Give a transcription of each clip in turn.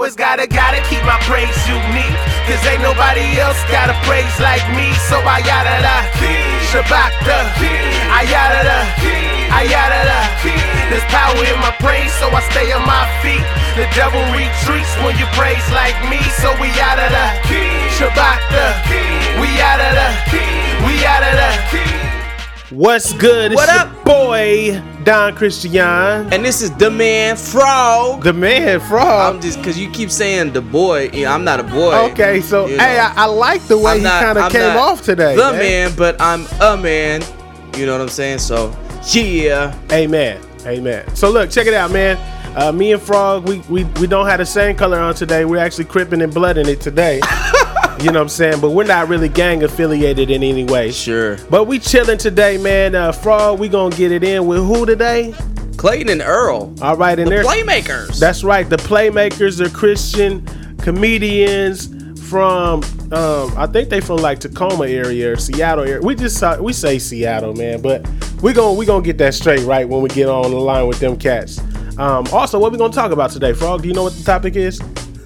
always gotta keep my praise unique. Cause ain't nobody else got a praise like me. So I yada da, Shabbat da, I yada da, I yada da. There's power in my praise, so I stay on my feet. The devil retreats when you praise like me. So we yada da, Shabbat da, we yada da, we yada da. What's good? What it's up? Your boy Don Christian, and this is the man Frog. the man Frog. I'm just because you keep saying the boy. I'm not a boy. Okay, so you hey, know. I like the way he kind of came off today. The man, but I'm a man. You know what I'm saying? So yeah. Amen. So look, check it out, man. Me and Frog, we don't have the same color on today. We're actually cripping and blooding it today. You know what I'm saying? But we're not really gang affiliated in any way. Sure. But we chilling today, man. Frog, we gonna get it in with who today? Clayton and Earl. All right, and they're Playmakers. That's right. The Playmakers are Christian comedians from I think they from like Tacoma area or Seattle area. We say Seattle, man, but we gonna get that straight right when we get on the line with them cats. Also, what we gonna talk about today, Frog? Do you know what the topic is?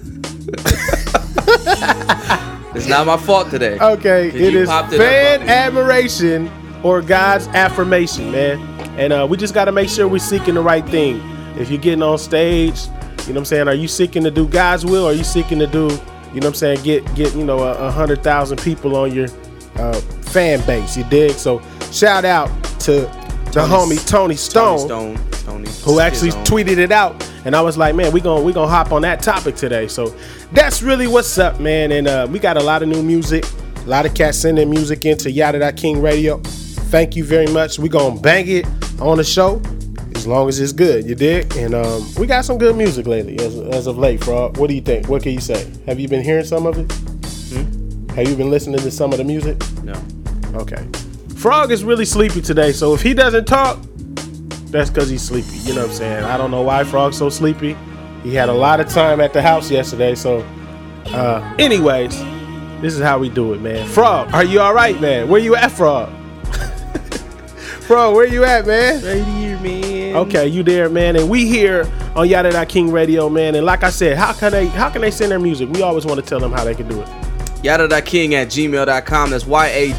It's not my fault today. Okay, it is fan admiration or God's affirmation, man. And we just got to make sure we're seeking the right thing. If you're getting on stage, you know what I'm saying, are you seeking to do God's will, or are you seeking to do, you know what I'm saying, get 100,000 people on your fan base, you dig? So shout out to the homie Tony Stone, who actually tweeted it out. And I was like, man, we gonna hop on that topic today. So that's really what's up, man. And we got a lot of new music. A lot of cats sending music into Yada King Radio. Thank you very much. We gonna bang it on the show as long as it's good, you dig? And we got some good music lately, as of late, Frog. What do you think? What can you say? Have you been hearing some of it? Have you been listening to some of the music? No. Okay. Frog is really sleepy today, so if he doesn't talk, that's because he's sleepy. You know what I'm saying? I don't know why Frog's so sleepy. He had a lot of time at the house yesterday. So anyways, this is how we do it, man. Frog, are you all right, man? Where you at, Frog? Frog, where you at, man? Right here, man. Okay, you there, man. And we here on Yada King Radio, man. And like I said, how can they send their music? We always want to tell them how they can do it. Yada.king@gmail.com. That's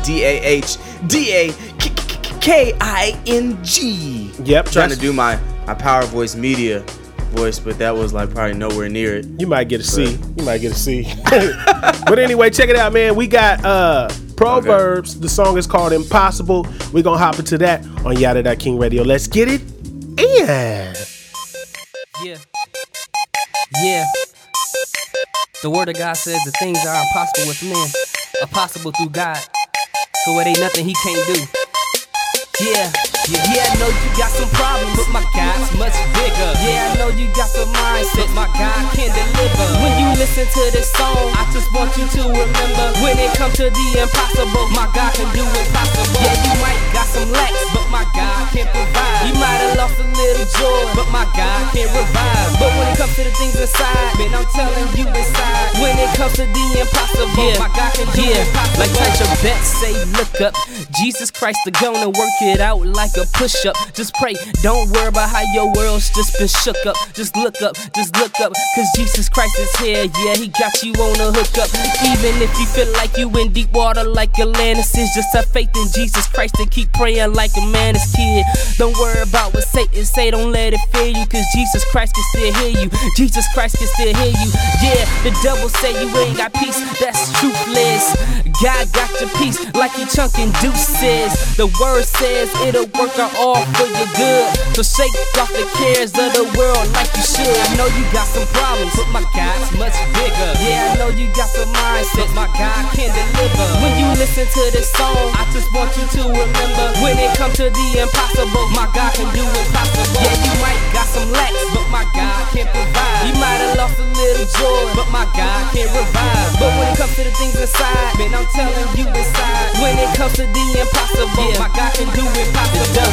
YADAHDAKING. Yep. Trying to do my Power Voice Media voice, but that was like probably nowhere near it. You might get a C. You might get a C. But anyway, check it out, man. We got Proverbs. Okay. The song is called Impossible. We're going to hop into that on Yada King Radio. Let's get it in. Yeah. The word of God says the things are impossible with men are possible through God. So it ain't nothing he can't do. Yeah, I know you got some problems, but my God's much bigger. Yeah, I know you got some mindset, my God can deliver. When you listen to this song, I just want you to remember, when it comes to the impossible, my God can do impossible. Yeah, you might got some lacks, but my God can provide. You might have lost a little joy, but my God can revive. But when it comes to the things inside, man, I'm telling you inside, when it comes to the impossible, my God can do impossible. Like Teacher Beth say, look up, Jesus Christ is gonna work it out like a push-up. Just pray, don't worry about how your world's just been shook up. Just look up, cause Jesus Christ is here. Yeah, he got you on a hookup. Even if you feel like you in deep water like Atlantis is, just have faith in Jesus Christ and keep praying like a man is kid. Don't worry about what Satan say, don't let it fear you, cause Jesus Christ can still hear you. Jesus Christ can still hear you. Yeah, the devil say you ain't got peace, that's truthless. God got your peace like he chunking deuces. The word says it'll work out all for your good. So shake off the cares of the world like you should. I know you got some problems, but my God's much bigger. Yeah, I know you got some mindset, my God can deliver. When you listen to this song, I just want you to remember, when it comes to the impossible, my God can do impossible. Yeah, you might got some lacks, but my God can provide. You might have lost a little joy, but my God can revive. But when it comes to the things inside, man, I'm telling you inside, when it comes to the impossible, my God can do impossible. The devil say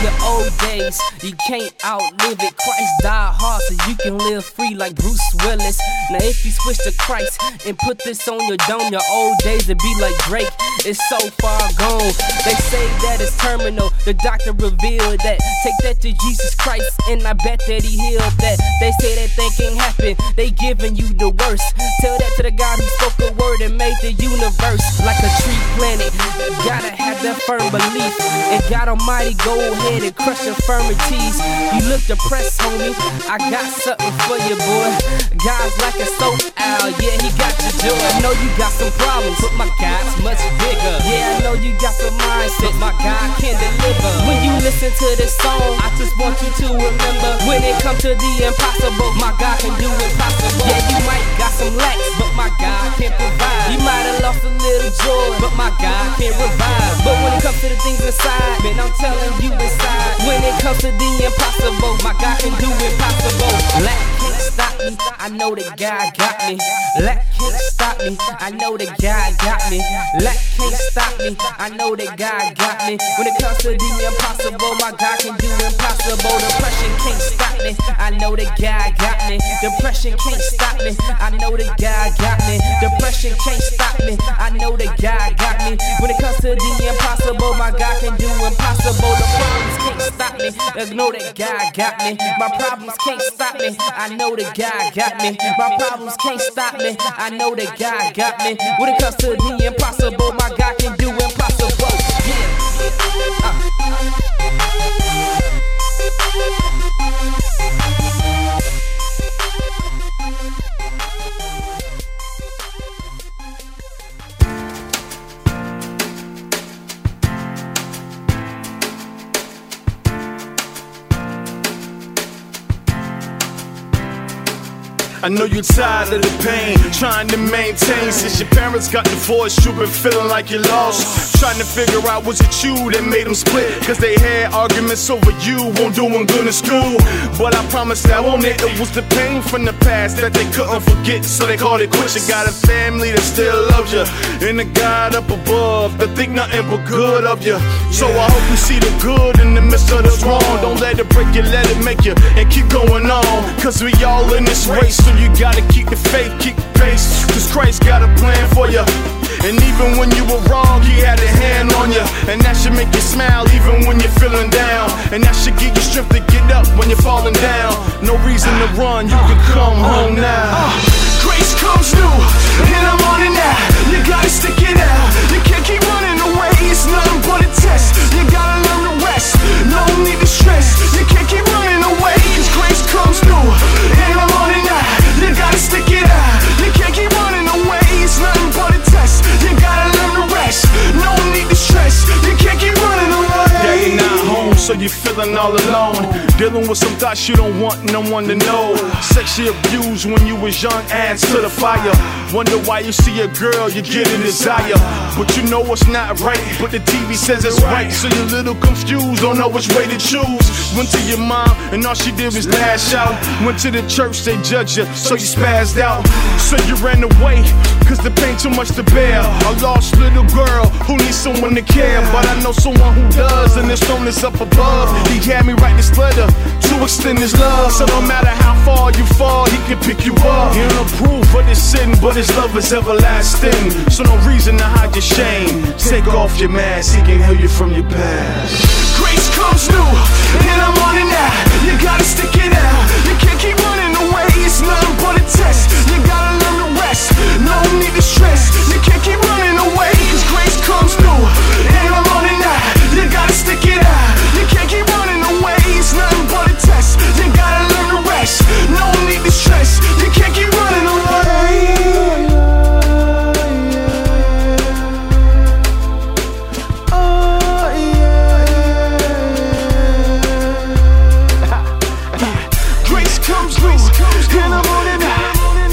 your old days, you can't outlive it. Christ died hard so you can live free like Bruce Willis. Now if you switch to Christ and put this on your dome, your old days would be like Drake. It's so far gone. They say that it's terminal. The doctor revealed that. Take that to Jesus Christ and I bet that he healed that. They say that thing can't happen. They giving you the worst. Tell that to the God who spoke a word and made the universe like a tree planted. Gotta have that firm belief. And God Almighty go ahead and crush infirmities. You look depressed, homie. I got something for you, boy. God's like a soap owl. Yeah, he got your joy. I know you got some problems, but my God's much bigger. Yeah, I know you got some mindset, my God can deliver. When you listen to this song, I just want you to remember, when it comes to the impossible, my God can do impossible. Yeah, you might got some lacks, but my God can provide. You might have lost a little joy, but my God can revive. But when it comes to the things inside, man, I'm telling you inside, when it comes to the impossible, my God can do impossible. Lack can't stop me, I know that God got me. Lack can't stop me, I know that God got me. Lack can't stop me, I know that God got me. When it comes to the impossible, my God can do impossible. Depression can't stop me, I know that God got me. Depression can't stop me, I know that God got me. Depression can't stop me, I know that God got me. When it comes to the impossible, my God can do impossible. The problems can't stop me, I know that God got me. My problems can't stop me, I know that God got me. My problems can't stop me, I know that God got me. When it comes to the impossible, my God can do impossible. I know you're tired of the pain, trying to maintain. Since your parents got divorced, you've been feeling like you're lost. Trying to figure out, was it you that made them split? Cause they had arguments over you, won't doing good in school. But I promise that won't it was the pain from the past that they couldn't forget, so they called it quits. You got a family that still loves you, and a God up above that think nothing but good of you. So I hope you see the good in the midst of the wrong. Don't let it break you, let it make you, and keep going on. Cause we all in this race, so you gotta keep the faith, keep the pace. Cause Christ got a plan for you. And even when you were wrong, he had a hand on you. And that should make you smile even when you're feeling down. And that should give you strength to get up when you're falling down. No reason to run, you can come home now. Grace comes new, and I'm on it now. You gotta stick it out, you can't keep running away. It's nothing but a test, you gotta learn to rest. No need to stress, you can't keep running away. Cause grace comes new, and I'm on it now. You gotta stick it out, you can't keep running away. It's nothing but a test, you gotta learn to rest. No need to stress, you can't keep running away. Yeah, you're not home, so you're feeling all alone. Dealing with some thoughts you don't want no one to know. Sexually abused when you was young, adds to the fire. Wonder why you see a girl, you get a desire. But you know it's not right, but the TV says it's right. So you're a little confused, don't know which way to choose. Went to your mom, and all she did was lash out. Went to the church, they judged you, so you spazzed out. So you ran away, cause the pain too much to bear. A lost little girl who needs someone to care. But I know someone who does, and this throne is up above. He had me write this letter to extend his love. So no matter how far you fall, he can pick you up. He don't approve of this sin, but his love is everlasting. So no reason to hide your shame. Take off your mask, he can heal you from your past. Grace comes new, and I'm on it now. You gotta stick it out, you can't keep running away. It's nothing but a test, you gotta learn to rest. No need to stress, you can't keep running away. Cause grace comes new, and I'm on it now. You gotta stick it out, you can't keep running away. It's nothing but a test, you gotta learn to rest. No need to stress, you can't keep running away. Grace comes, and I'm on it now.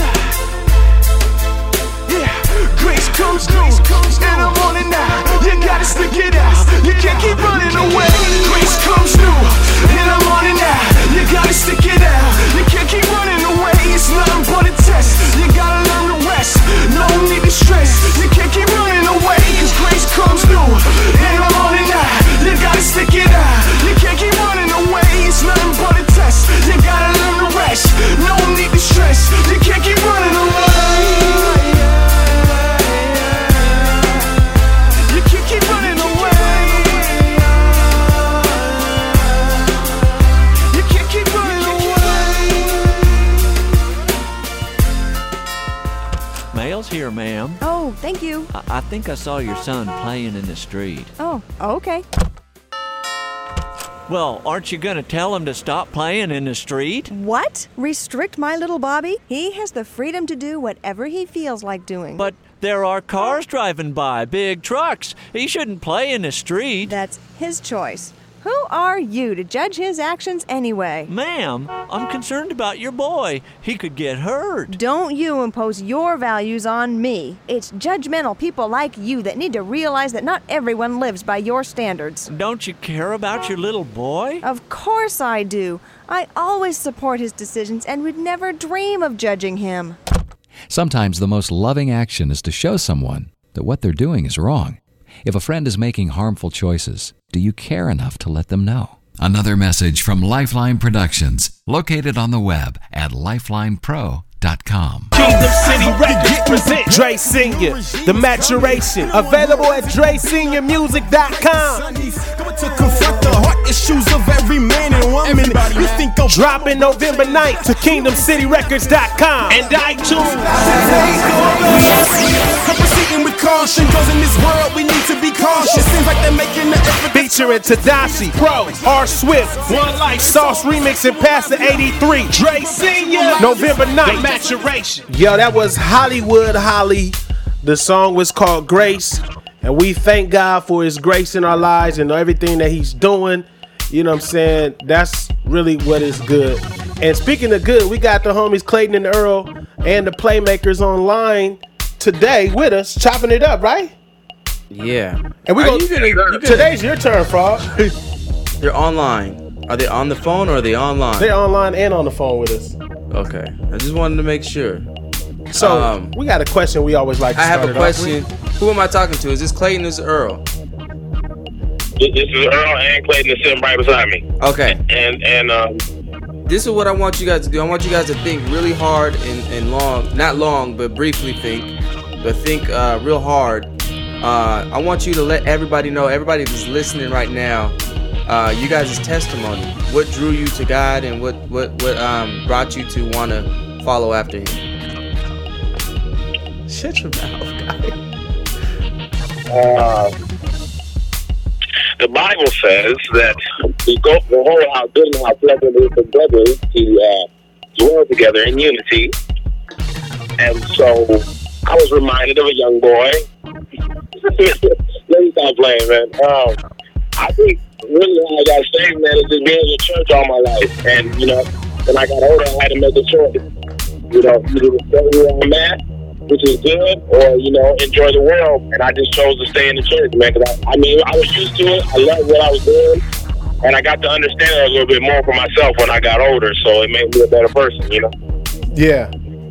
Mail's here, ma'am. Oh, thank you. I think I saw your son playing in the street. Oh, okay. Well, aren't you going to tell him to stop playing in the street? What? Restrict my little Bobby? He has the freedom to do whatever he feels like doing. But there are cars driving by, big trucks. He shouldn't play in the street. That's his choice. Who are you to judge his actions anyway? Ma'am, I'm concerned about your boy. He could get hurt. Don't you impose your values on me. It's judgmental people like you that need to realize that not everyone lives by your standards. Don't you care about your little boy? Of course I do. I always support his decisions and would never dream of judging him. Sometimes the most loving action is to show someone that what they're doing is wrong. If a friend is making harmful choices, do you care enough to let them know? Another message from Lifeline Productions, located on the web at lifelinepro.com. Kingdom City Records present Dre Senior, The Maturation, available at DreSeniorMusic.com. To confront the heart issues of every man and woman. You think of Dropping November 9th to KingdomCityRecords.com and iTunes. I'm proceeding with caution, cause in this world we need to be cautious. Seems like they're making the effort. Featuring Tadashi, Pro, R. Swift, One Life, Sauce Remix, and Pastor 83. Dre Senior, November 9th. The Maturation. Yo, that was Hollywood Holly. The song was called Grace. And we thank God for his grace in our lives and everything that he's doing. You know what I'm saying? That's really what is good. And speaking of good, we got the homies Clayton and Earl and the Playmakers online today with us, chopping it up, right? Yeah. And we're gonna today's your turn, Frog. They're online. Are they on the phone or are they online? They're online and on the phone with us. Okay. I just wanted to make sure. So we got a question we always like to I start have a it off question. with. Who am I talking to? Is this Clayton or is it Earl? This is Earl and Clayton is sitting right beside me. Okay. And This is what I want you guys to do. I want you guys to think really hard and long. Not long, but briefly think. But think real hard. I want you to let everybody know, everybody that's listening right now, you guys' testimony. What drew you to God and what brought you to want to follow after him? Shut your mouth, guy. The Bible says that we go behold how good and how pleasant it is for brothers to dwell together in unity. And so I was reminded of a young boy. Let me stop playing, man. I think really how I got saved, man, is just being in church all my life. And, you know, when I got older, I had to make a choice. You know, either to stay where I'm at, which is good, or, you know, enjoy the world. And I just chose to stay in the church, man, because I was used to it. I loved what I was doing. And I got to understand it a little bit more for myself when I got older. So it made me a better person, you know? Yeah.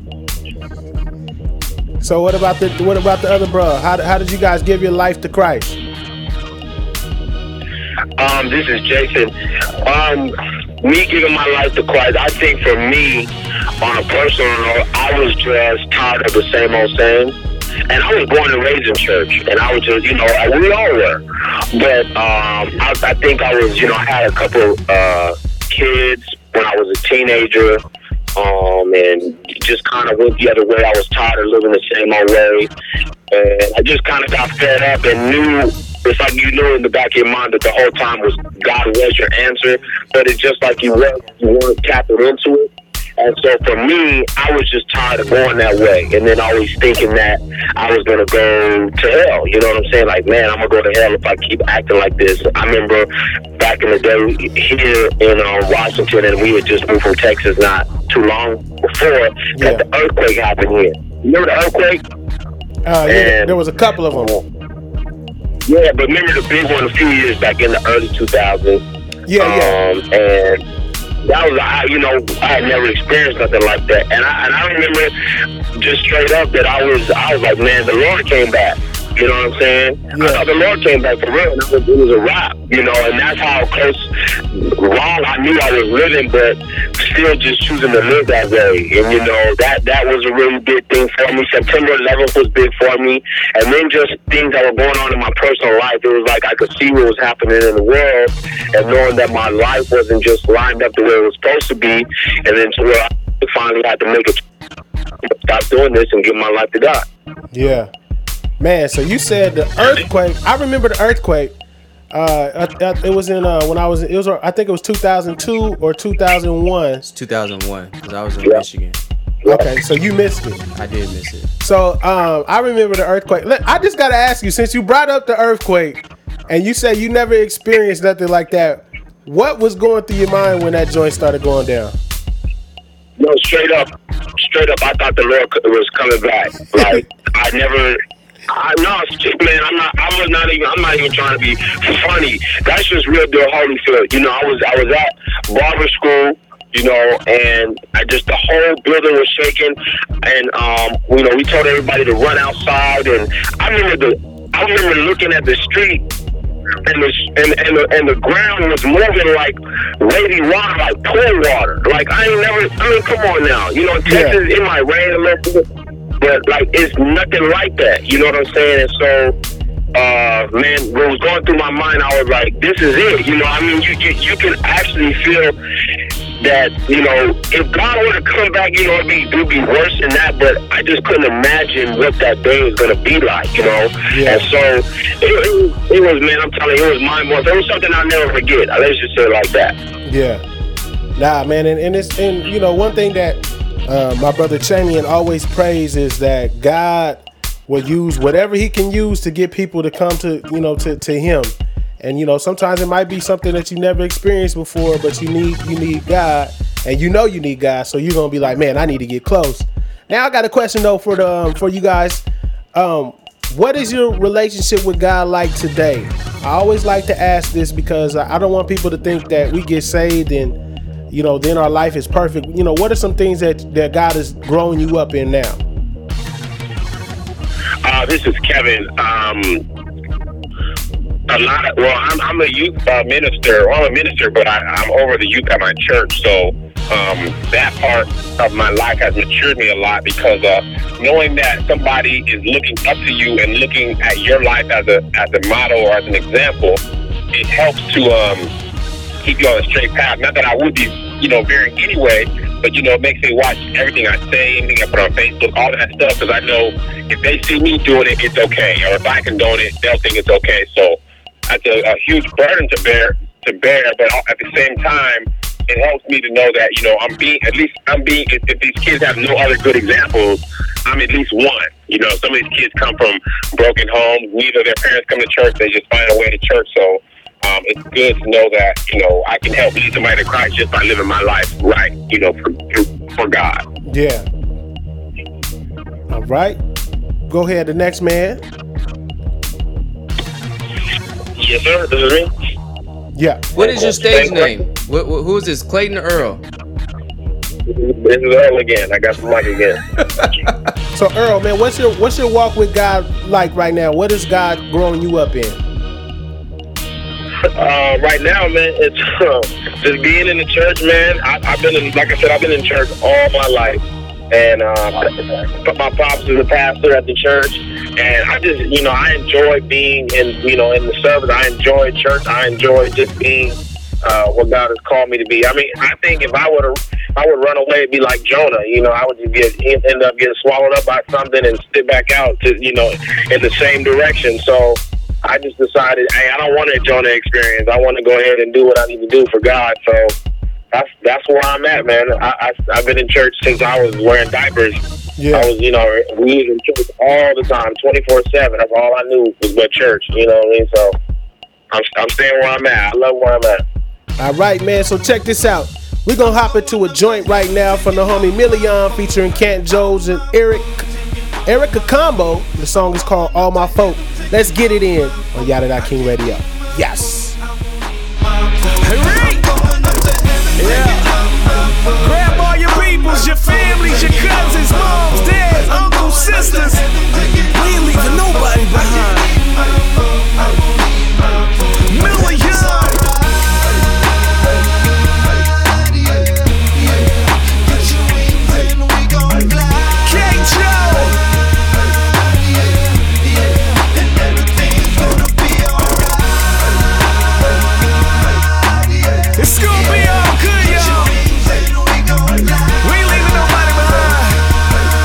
So what about the other bro? How did you guys give your life to Christ? This is Jason. Me giving my life to Christ, I think for me, on a personal note, I was just tired of the same old same. And I was born and raised in church, and I was just, you know, we all were. But I think I was, you know, I had a couple kids when I was a teenager, and just kind of went the other way. I was tired of living the same old way, and I just kind of got fed up and knew. It's like you knew in the back of your mind that the whole time was God was your answer, but it's just like you weren't tapping into it. And so for me, I was just tired of going that way, and then always thinking that I was going to go to hell. You know what I'm saying? Like, man, I'm going to go to hell if I keep acting like this. I remember back in the day here in Washington, and we had just moved from Texas not too long before, that the earthquake happened here. You remember the earthquake? Yeah, there was a couple of them. Yeah, but remember the big one a few years back in the early 2000s? Yeah. And that was, I had never experienced nothing like that. And I remember just straight up that I was like, man, the Lord came back. You know what I'm saying? Yeah. I thought the Lord came back for real, and it was a wrap, you know, and that's how close, wrong I knew I was living, but still just choosing to live that way. And, you know, that was a really big thing for me. September 11th was big for me. And then just things that were going on in my personal life, it was like I could see what was happening in the world, and knowing that my life wasn't just lined up the way it was supposed to be, and then to where I finally had to make a stop doing this and give my life to God. Yeah, man. So you said the earthquake. I remember the earthquake. It was in when I was. It was. I think it was 2002 or 2001. It's 2001 because I was in Michigan. Okay, so you missed it. I did miss it. So I remember the earthquake. I just gotta ask you, since you brought up the earthquake, and you said you never experienced nothing like that, what was going through your mind when that joint started going down? No, straight up, I thought the Lord was coming back. Like I'm not even trying to be funny. That's just real deal Holyfield. You know, I was at barber school. You know, and the whole building was shaking, and you know, we told everybody to run outside, and I remember looking at the street, and the ground was moving like wavy water, like pool water. Like I mean, come on now, you know, Texas, it might rain a little bit, but like it's nothing like that. You know what I'm saying? And so, man, what was going through my mind, I was like, this is it. You know, I mean, you can actually feel that, you know, if God were to come back, you know, it would be worse than that, but I just couldn't imagine what that day was going to be like, you know. Yeah. And so it was, man, I'm telling you, it was mind-blowing. It was something I'll never forget. Let's just say it like that. Yeah. Nah, man, and you know, one thing that my brother Chamian always prays is that God will use whatever he can use to get people to come to, you know, to him. And, you know, sometimes it might be something that you never experienced before, but you need God, and you know you need God. So you're going to be like, man, I need to get close. Now I got a question though for you guys. What is your relationship with God like today? I always like to ask this because I don't want people to think that we get saved and, you know, then our life is perfect. You know, what are some things that God is growing you up in now? This is Kevin. I'm a youth minister. Well, I'm a minister, but I'm over the youth at my church. So that part of my life has matured me a lot because knowing that somebody is looking up to you and looking at your life as a model or as an example, it helps to keep you on a straight path. Not that I would be, you know, veering anyway, but, you know, it makes me watch everything I say, anything I put on Facebook, all that stuff, because I know if they see me doing it, it's okay. Or if I condone it, they'll think it's okay. So that's a huge burden to bear, but at the same time, it helps me to know that, you know, I'm being, if these kids have no other good examples, I'm at least one. You know, some of these kids come from broken homes, neither their parents come to church, they just find a way to church. So it's good to know that, you know, I can help lead somebody to Christ just by living my life right, you know, for God. Yeah. All right. Go ahead, the next man. Yes, sir. This is me. Yeah. What is your stage name? Who is this? Clayton or Earl? This is Earl again. I got the mic again. So Earl, man, what's your walk with God like right now? What is God growing you up in? Right now, man, it's just being in the church, man. I've been in church all my life, and my pops is a pastor at the church, and I just, you know, I enjoy being in the service. I enjoy church. I enjoy just being what God has called me to be. I mean, I think if I would run away, it'd be like Jonah. You know, I would just end up getting swallowed up by something and spit back out to, you know, in the same direction. So I just decided, hey, I don't want a Jonah experience. I want to go ahead and do what I need to do for God. So that's where I'm at, man. I've been in church since I was wearing diapers. Yeah. I was, you know, we was in church all the time, 24/7. That's all I knew was but church. You know what I mean? So I'm staying where I'm at. I love where I'm at. All right, man. So check this out. We're going to hop into a joint right now from the homie Million featuring Kent Jones and Erica Combo. The song is called All My Folk. Let's get it in on Yada Da King Radio. Yes. Yeah. Grab all your peoples, your families, your cousins, moms, dads, uncles, sisters. We ain't leaving nobody behind. Million. It's gonna be all good, y'all. We ain't leaving nobody behind.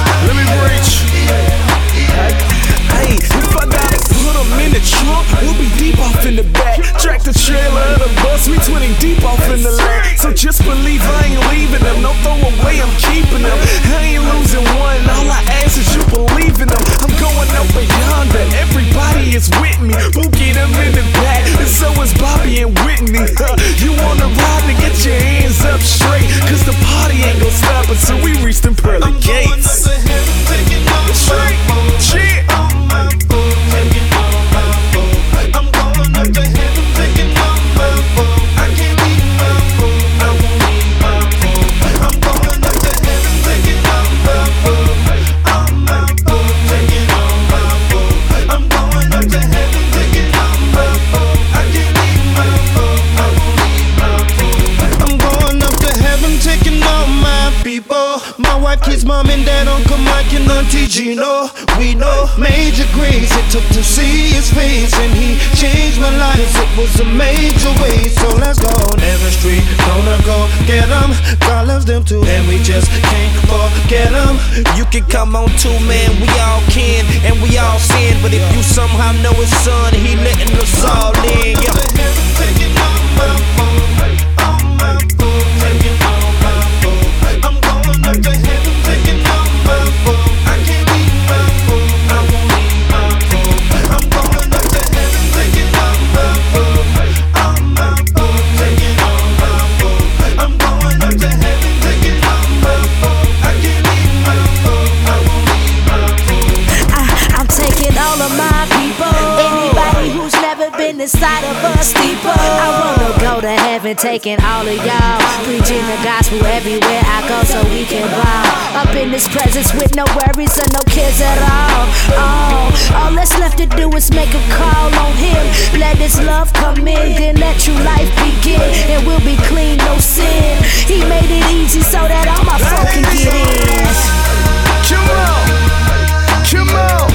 Gino, we know major grace it took to see his face, and he changed my life. It was a major way, so let's go. Every street gonna go get them. God loves them too, and we just can't forget them. You can come on too, man, we all can, and we all sin. But if you somehow know his son, he letting us all in. Yeah. Taking on my phone, on my phone, taking on my phone. I'm going up to heaven, taking on my phone. I can't leave my phone, I won't leave my phone. I'm going up to heaven, taking on my phone, on my phone, taking on my phone. I'm going up to heaven, taking on my phone. I can't leave my phone, I won't leave my phone. I'm taking all of my people. Anybody who's never been inside of a steeple. I wanna go to heaven, taking all of y'all, preaching the gospel everywhere I go, so we can ball up in His presence with no worries and no cares at all. All that's left to do is make a call on Him. Let His love come in, then let true life begin, and we'll be clean, no sin. He made it easy so that all my folk can get in. Come on, come on,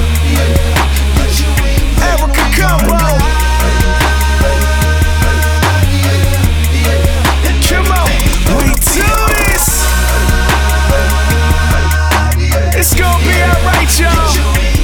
Erica, come on. Come on, we do this. It's gonna be alright, y'all.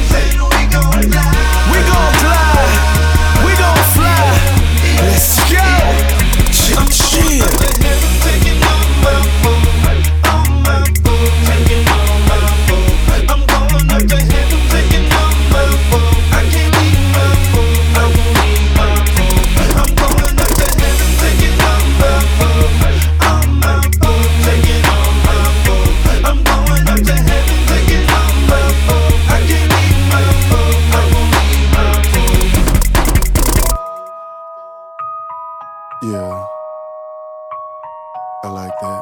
We gon' fly, we gon' fly. Let's go. I'm chill. Taking on my phone, on my phone, taking on my phone. I'm going up to heaven, taking on my phone. I can't leave my phone, I won't leave my phone. I'm going up to heaven, taking on my phone, on my phone, taking on my phone. I'm going up to heaven, taking on my phone. I can't leave my phone, I won't leave my phone. Yeah, I like that.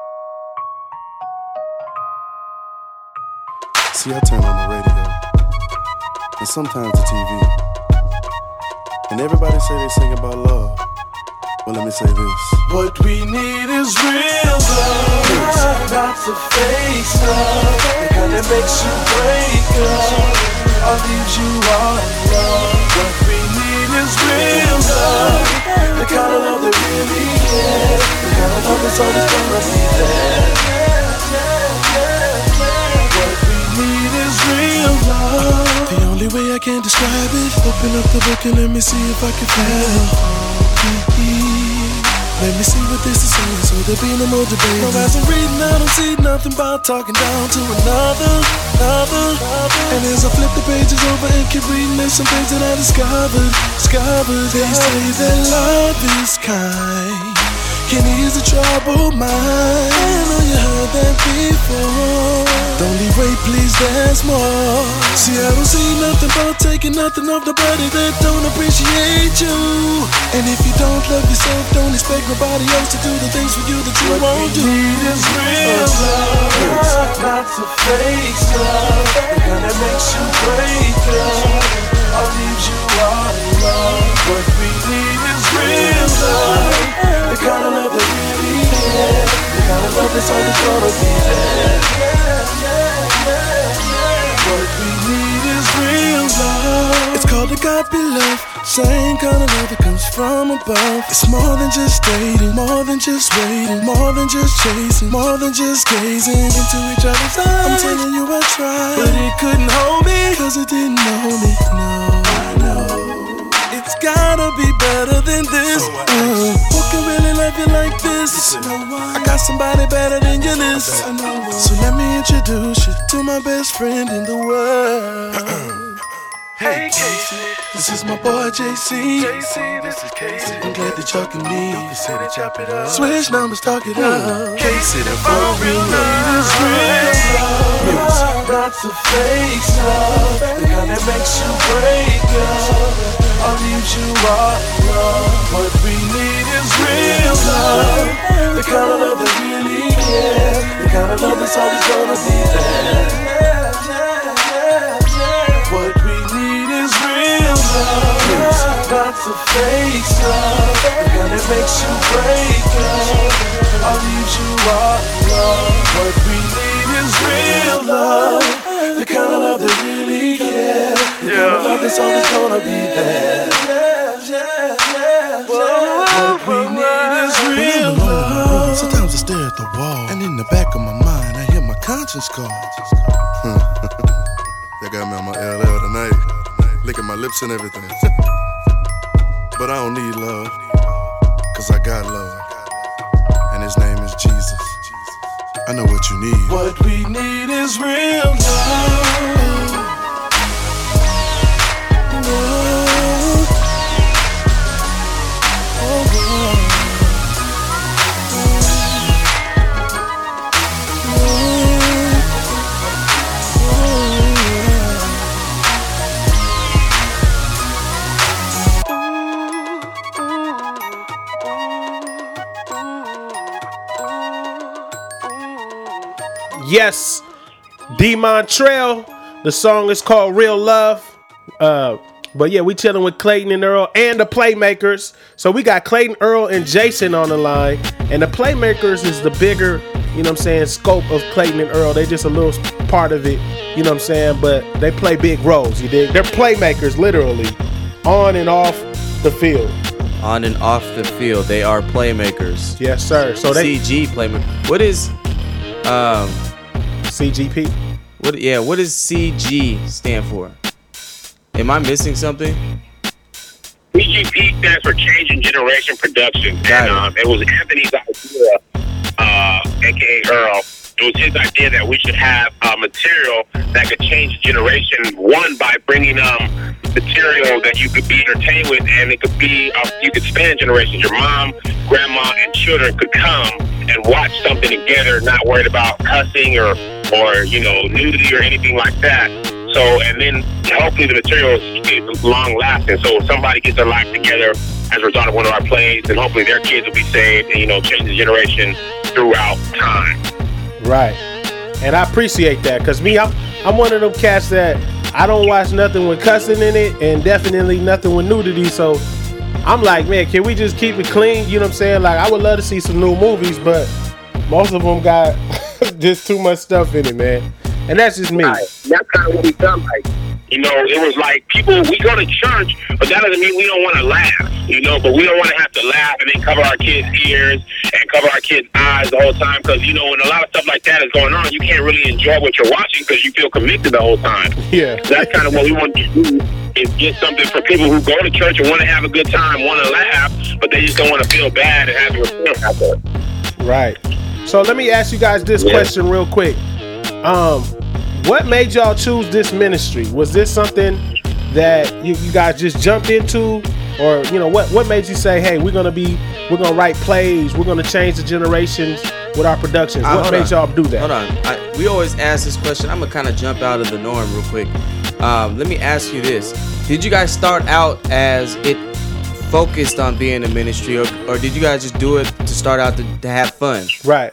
See, I turn on the radio, and sometimes the TV, and everybody say they sing about love. Well, let me say this. What we need is real love, not to fake love. The kind that makes you break up or leaves you all alone. What we need is real love, the kind of love that really cares, the kind of love that's always gonna be there. What we need is real love. The only way I can describe it, open up the book and let me see if I can find. Let me see what this is saying, so there be no more debate. No, as I'm reading, I don't see nothing about talking down to another. And as I flip the pages over and keep reading, there's some things that I discovered. They say that love is kind, can ease a troubled mind. I know you heard that before. Don't leave, wait, please, there's more. See, I don't see nothing about taking nothing off nobody that don't appreciate you. And if you don't love yourself, don't expect nobody else to do the things for you that you won't do. What we need is real love, not to fake love. The kind that makes you break up or leaves you all alone. What we need is real love, the kind of love that really cares, the kind of love that's always gonna be there. What we need is real love. It's called agape love, same kind of love that comes from above. It's more than just dating, more than just waiting, more than just chasing, more than just gazing into each other's eyes. I'm telling you I tried, but it couldn't hold me, cause it didn't know me. No, I know it's gotta be better than this. Who can really love you like this? I got somebody better than your list. So let me introduce you to my best friend in the world. Hey Casey, this is my boy JC. This is Casey. I'm glad that y'all can meet. You say to chop it up. Switch numbers, talk it up. Casey, the for real love is real love, not to fake love. The kind that makes you break up or leaves you all alone. What we need is real love, the kind of love that really cares, the kind of love that's always gonna be there. What we need is real love, not to fake love. The kind that makes you break up or leaves you all alone. What we need is real love, the kind of love it's always gonna be there. What we need is real love. Sometimes I stare at the wall, and in the back of my mind, I hear my conscience call. They got me on my LL tonight, licking my lips and everything. But I don't need love, cause I got love, and his name is Jesus. I know what you need. What we need is real love. Yes, D. Montreal. The song is called Real Love. But yeah, we chilling with Clayton and Earl and the Playmakers. So we got Clayton, Earl, and Jason on the line. And the Playmakers is the bigger, you know what I'm saying, scope of Clayton and Earl. They just a little part of it, you know what I'm saying? But they play big roles, you dig? They're playmakers, literally, on and off the field. On and off the field, they are playmakers. Yes, sir. So they CG playmaker. What is CGP? What does CG stand for? Am I missing something? CGP stands for Changing Generation Productions. And it was Anthony's idea, aka Earl. It was his idea that we should have material that could change generation. One, by bringing material that you could be entertained with, and it could be you could span generations. Your mom, grandma, and children could come and watch something together, not worried about cussing or nudity or anything like that. So, and then hopefully the material is long lasting. So if somebody gets their life together as a result of one of our plays, then hopefully their kids will be saved and change the generation throughout time. Right. And I appreciate that, because I'm one of them cats that I don't watch nothing with cussing in it, and definitely nothing with nudity. So I'm like, man, can we just keep it clean? You know what I'm saying? Like, I would love to see some new movies, but most of them got just too much stuff in it, man. And that's just me. Right. That's kind of what we felt like. It was like we go to church, but that doesn't mean we don't want to laugh, but we don't want to have to laugh and then cover our kids' ears and cover our kids' eyes the whole time, because, when a lot of stuff like that is going on, you can't really enjoy what you're watching because you feel convicted the whole time. Yeah. That's kind of what we want to do, is get something for people who go to church and want to have a good time, want to laugh, but they just don't want to feel bad and have to repent after it. Right. So let me ask you guys this question real quick. What made y'all choose this ministry? Was this something that you guys just jumped into, or what made you say, hey, we're gonna write plays, we're gonna change the generations with our productions? What made y'all do that? Hold on. We always ask this question. I'm gonna kind of jump out of the norm real quick. Let me ask you this: did you guys start out as it focused on being a ministry, or did you guys just do it to start out to have fun? Right.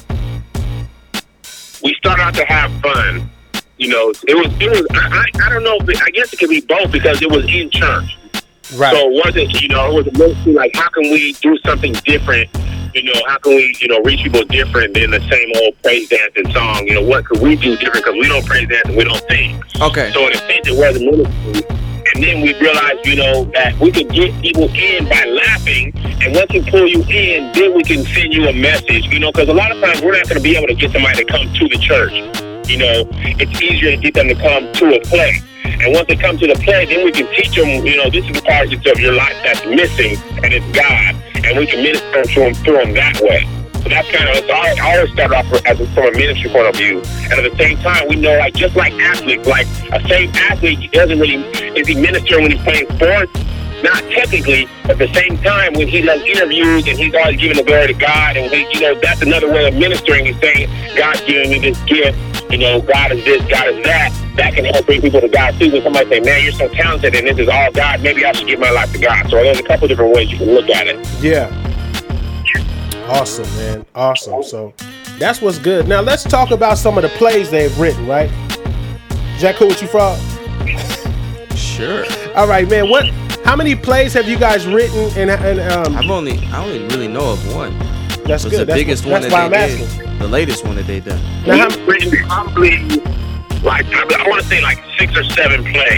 We started out to have fun. It was. I don't know. I guess it could be both, because it was in church. Right. So it wasn't. It was mostly like, how can we do something different? How can we, reach people different than the same old praise dance and song? What could we do different? Because we don't praise dance and we don't sing. Okay. So in a sense, it was a ministry. And then we realized, that we could get people in by laughing. And once we pull you in, then we can send you a message, because a lot of times we're not going to be able to get somebody to come to the church. It's easier to get them to come to a play. And once they come to the play, then we can teach them, this is the part of your life that's missing, and it's God. And we can minister to them through them that way. So that's kind of, I always start off from a ministry point of view. And at the same time, we know, just like athletes, like a same athlete is he ministering when he's playing sports? Not technically, but at the same time, when he does interviews and he's always giving the glory to God, and that's another way of ministering. He's saying, God's giving me this gift, God is this, God is that. That can help bring people to God too. When somebody say, man, you're so talented and this is all God, maybe I should give my life to God. So there's a couple different ways you can look at it. Yeah. Awesome, man. Awesome. So that's what's good. Now let's talk about some of the plays they've written, right? Is that cool with you, Frog? Sure. All right, man. How many plays have you guys written? And I only really know of one. That's good. The biggest one that they did. Asking. The latest one that they done. We've written probably I want to say 6 or 7 plays.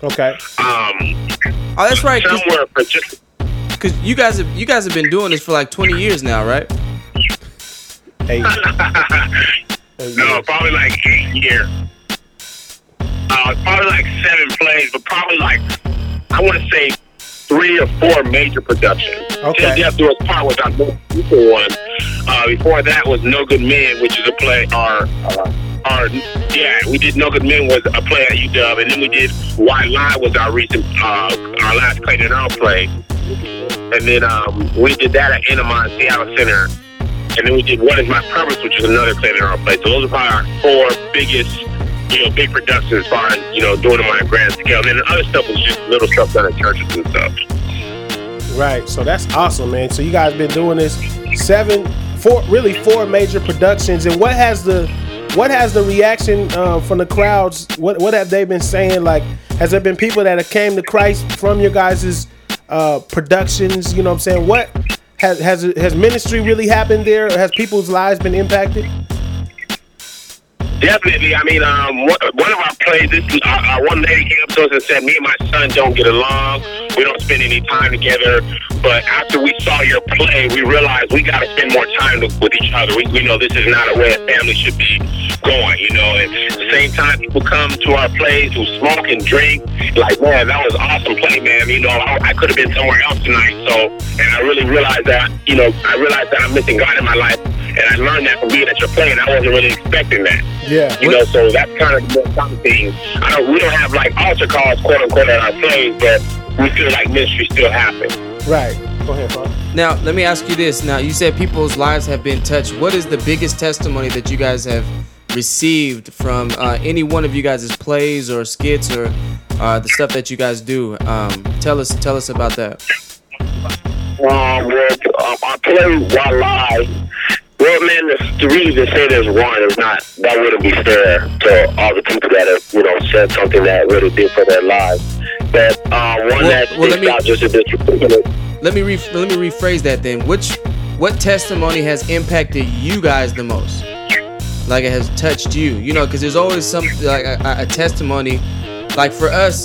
Okay. Oh, that's right. Somewhere for just. Because you guys have been doing this for like 20 years now, right? Hey. No, probably like 8 years. Probably like 7 plays, but probably like, I want to say 3 or 4 major productions. Okay. Death Do Us Part was our most recent one. Before that was No Good Men, which is a play. We did No Good Men was a play at UW, and then we did White Lie was our recent, our last Clayton Earl play. And then we did that at Enema Seattle Center. And then we did What Is My Purpose, which is another Clayton Earl play. So those are probably our 4 biggest, big productions as far as, doing them on a grand scale. And then the other stuff was just little stuff done at churches and stuff. Right. So that's awesome, man. So you guys been doing this 4 major productions. And what has the reaction from the crowds? What have they been saying? Like, has there been people that have came to Christ from your guys' productions? You know what I'm saying? What has ministry really happened there? Has people's lives been impacted? Definitely. I mean, one of our plays, one lady came up to us and said, me and my son don't get along. We don't spend any time together. But after we saw your play, we realized we got to spend more time with each other. We know this is not a way a family should be going, And at the same time, people come to our plays who smoke and drink. Like, man, that was an awesome play, man. I could have been somewhere else tonight. And I really realized that, I'm missing God in my life. And I learned that from being at your play, and I wasn't really expecting that. Yeah. So that's kind of the kind of thing. We don't have like altar calls, quote unquote, at our plays, but we feel like ministry still happens. Right. Go ahead, Bob. Now, let me ask you this. Now, you said people's lives have been touched. What is the biggest testimony that you guys have received from any one of you guys' plays or skits or the stuff that you guys do? Tell us about that. Our play, White Lie. Well, man, the reason to say there's one is that wouldn't be fair to all the people that have, said something that really did for their lives. But just a bit. Let me rephrase that then. What testimony has impacted you guys the most? Like it has touched you, because there's always some like a testimony. Like for us,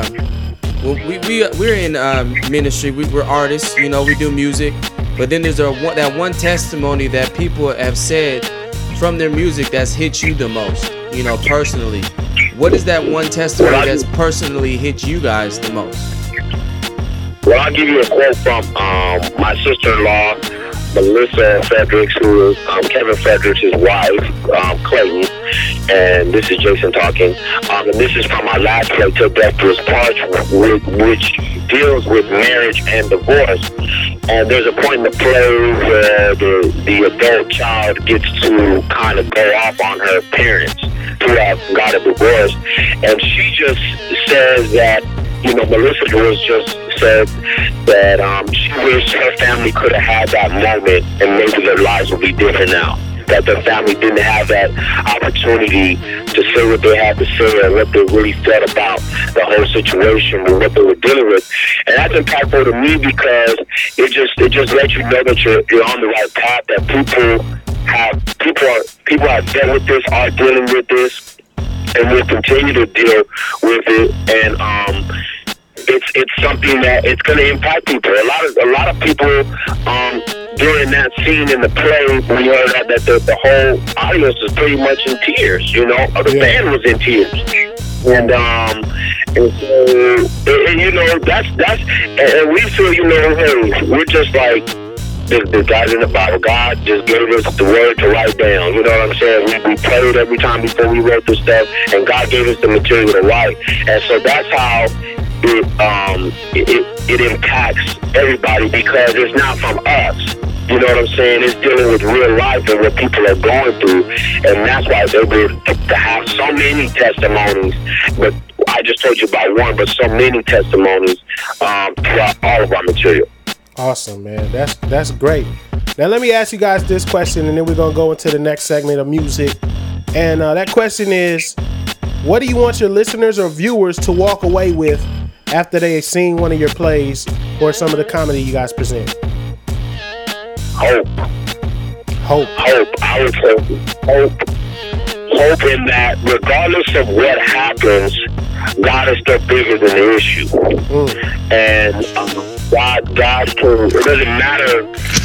we're in ministry. We're artists, we do music. But then there's that one testimony that people have said from their music that's hit you the most, personally. What is that one testimony that's personally hit you guys the most? Well, I'll give you a quote from my sister-in-law, Melissa Fredericks, who is Kevin Fredericks' wife, Clayton. And this is Jason talking. And this is from our last play, Till Death Do Us Part, which deals with marriage and divorce. And there's a point in the play where the adult child gets to kind of go off on her parents who have got a divorce. And she just says that, Melissa just said that she wished her family could have had that moment and maybe their lives would be different now. That their family didn't have that opportunity to say what they had to say and what they really felt about the whole situation and what they were dealing with. And that's impactful to me because it just lets you know that you're on the right path, that people have dealt with this, are dealing with this, and will continue to deal with it. And it's something that it's going to impact people. A lot of people during that scene in the play, we heard that the whole audience was pretty much in tears. The band was in tears, and that's and we feel hey, we're just like the guys in the Bible. God just gave us the word to write down. You know what I'm saying? We prayed every time before we wrote this stuff, and God gave us the material to write, and so that's how it impacts everybody because it's not from us. You know what I'm saying? It's dealing with real life and what people are going through, and that's why they're able to have so many testimonies. But I just told you about one, but so many testimonies throughout all of our material. Awesome, man. That's great. Now let me ask you guys this question, and then we're gonna go into the next segment of music. And that question is, what do you want your listeners or viewers to walk away with after they have seen one of your plays or some of the comedy you guys present? Hope. I would say hope in that regardless of what happens, God is still bigger than the issue. And God can, it doesn't matter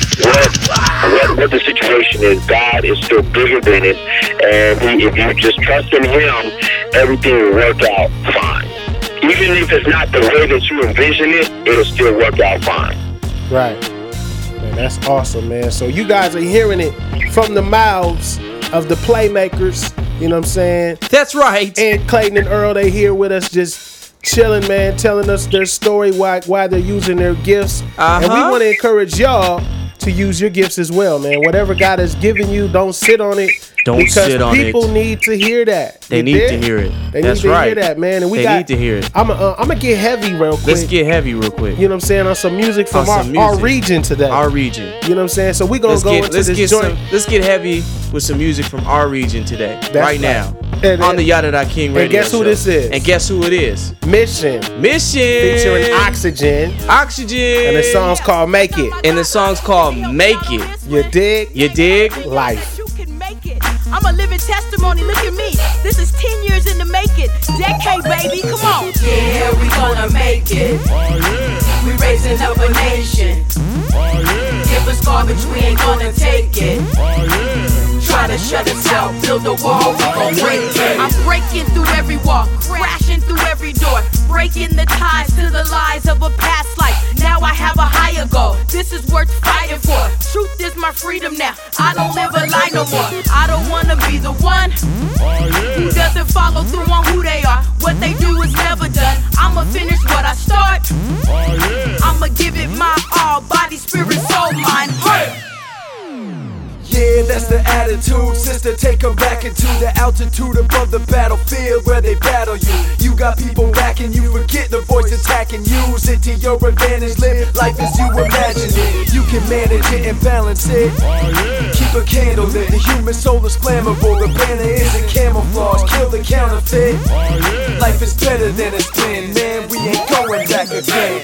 what the situation is, God is still bigger than it. And if you just trust in Him, everything will work out fine. Even if it's not the way that you envision it, it'll still work out fine. Right. Man, that's awesome, man. So you guys are hearing it from the mouths of the playmakers. You know what I'm saying? That's right. And Clayton and Earl, they here with us just chilling, man, telling us their story, why they're using their gifts. And we want to encourage y'all to use your gifts as well, man. Whatever God has given you, don't sit on it. Don't sit on it. Because people need to hear that. They need to hear it. They That's need to right. hear that, man. And They need to hear it. I'm gonna get heavy real quick. Let's get heavy real quick. You know what I'm saying? On some music from our region today. Our region. You know what I'm saying? So we're gonna go into this joint. Let's get heavy with some music from our region today. That's right now. And on the Yada King Radio And guess who show. this is? And guess who it is? Mission. Featuring Oxygen. Oxygen. And the song's called Make It. And the song's called Make It. You dig? You dig? Life. I'm a living testimony, look at me. This is 10 years in the making. Decade, baby, come on. Yeah, we gonna make it. We raising up a nation. Give us garbage, we ain't gonna take it. Try to shut us out, build a wall, we gon' break it. I'm breaking through every wall, crashing through every door, breaking the ties to the lies of a past life. Now I have a higher goal. This is worth fighting for. Truth is my freedom now. I don't live a lie no more. I don't wanna be the one who doesn't follow through on who they are. What they do is never done. I'ma finish what I start. I'ma give it my all, body, spirit, soul, mind, heart. Yeah, that's the attitude, sister, take them back into the altitude above the battlefield where they battle you. You got people backing you, forget the voice attacking you. Use it to your advantage, live life as you imagine it. You can manage it and balance it. Keep a candle lit, the human soul is flammable. The banner isn't camouflage, kill the counterfeit. Life is better than it's been, man, we ain't going back again.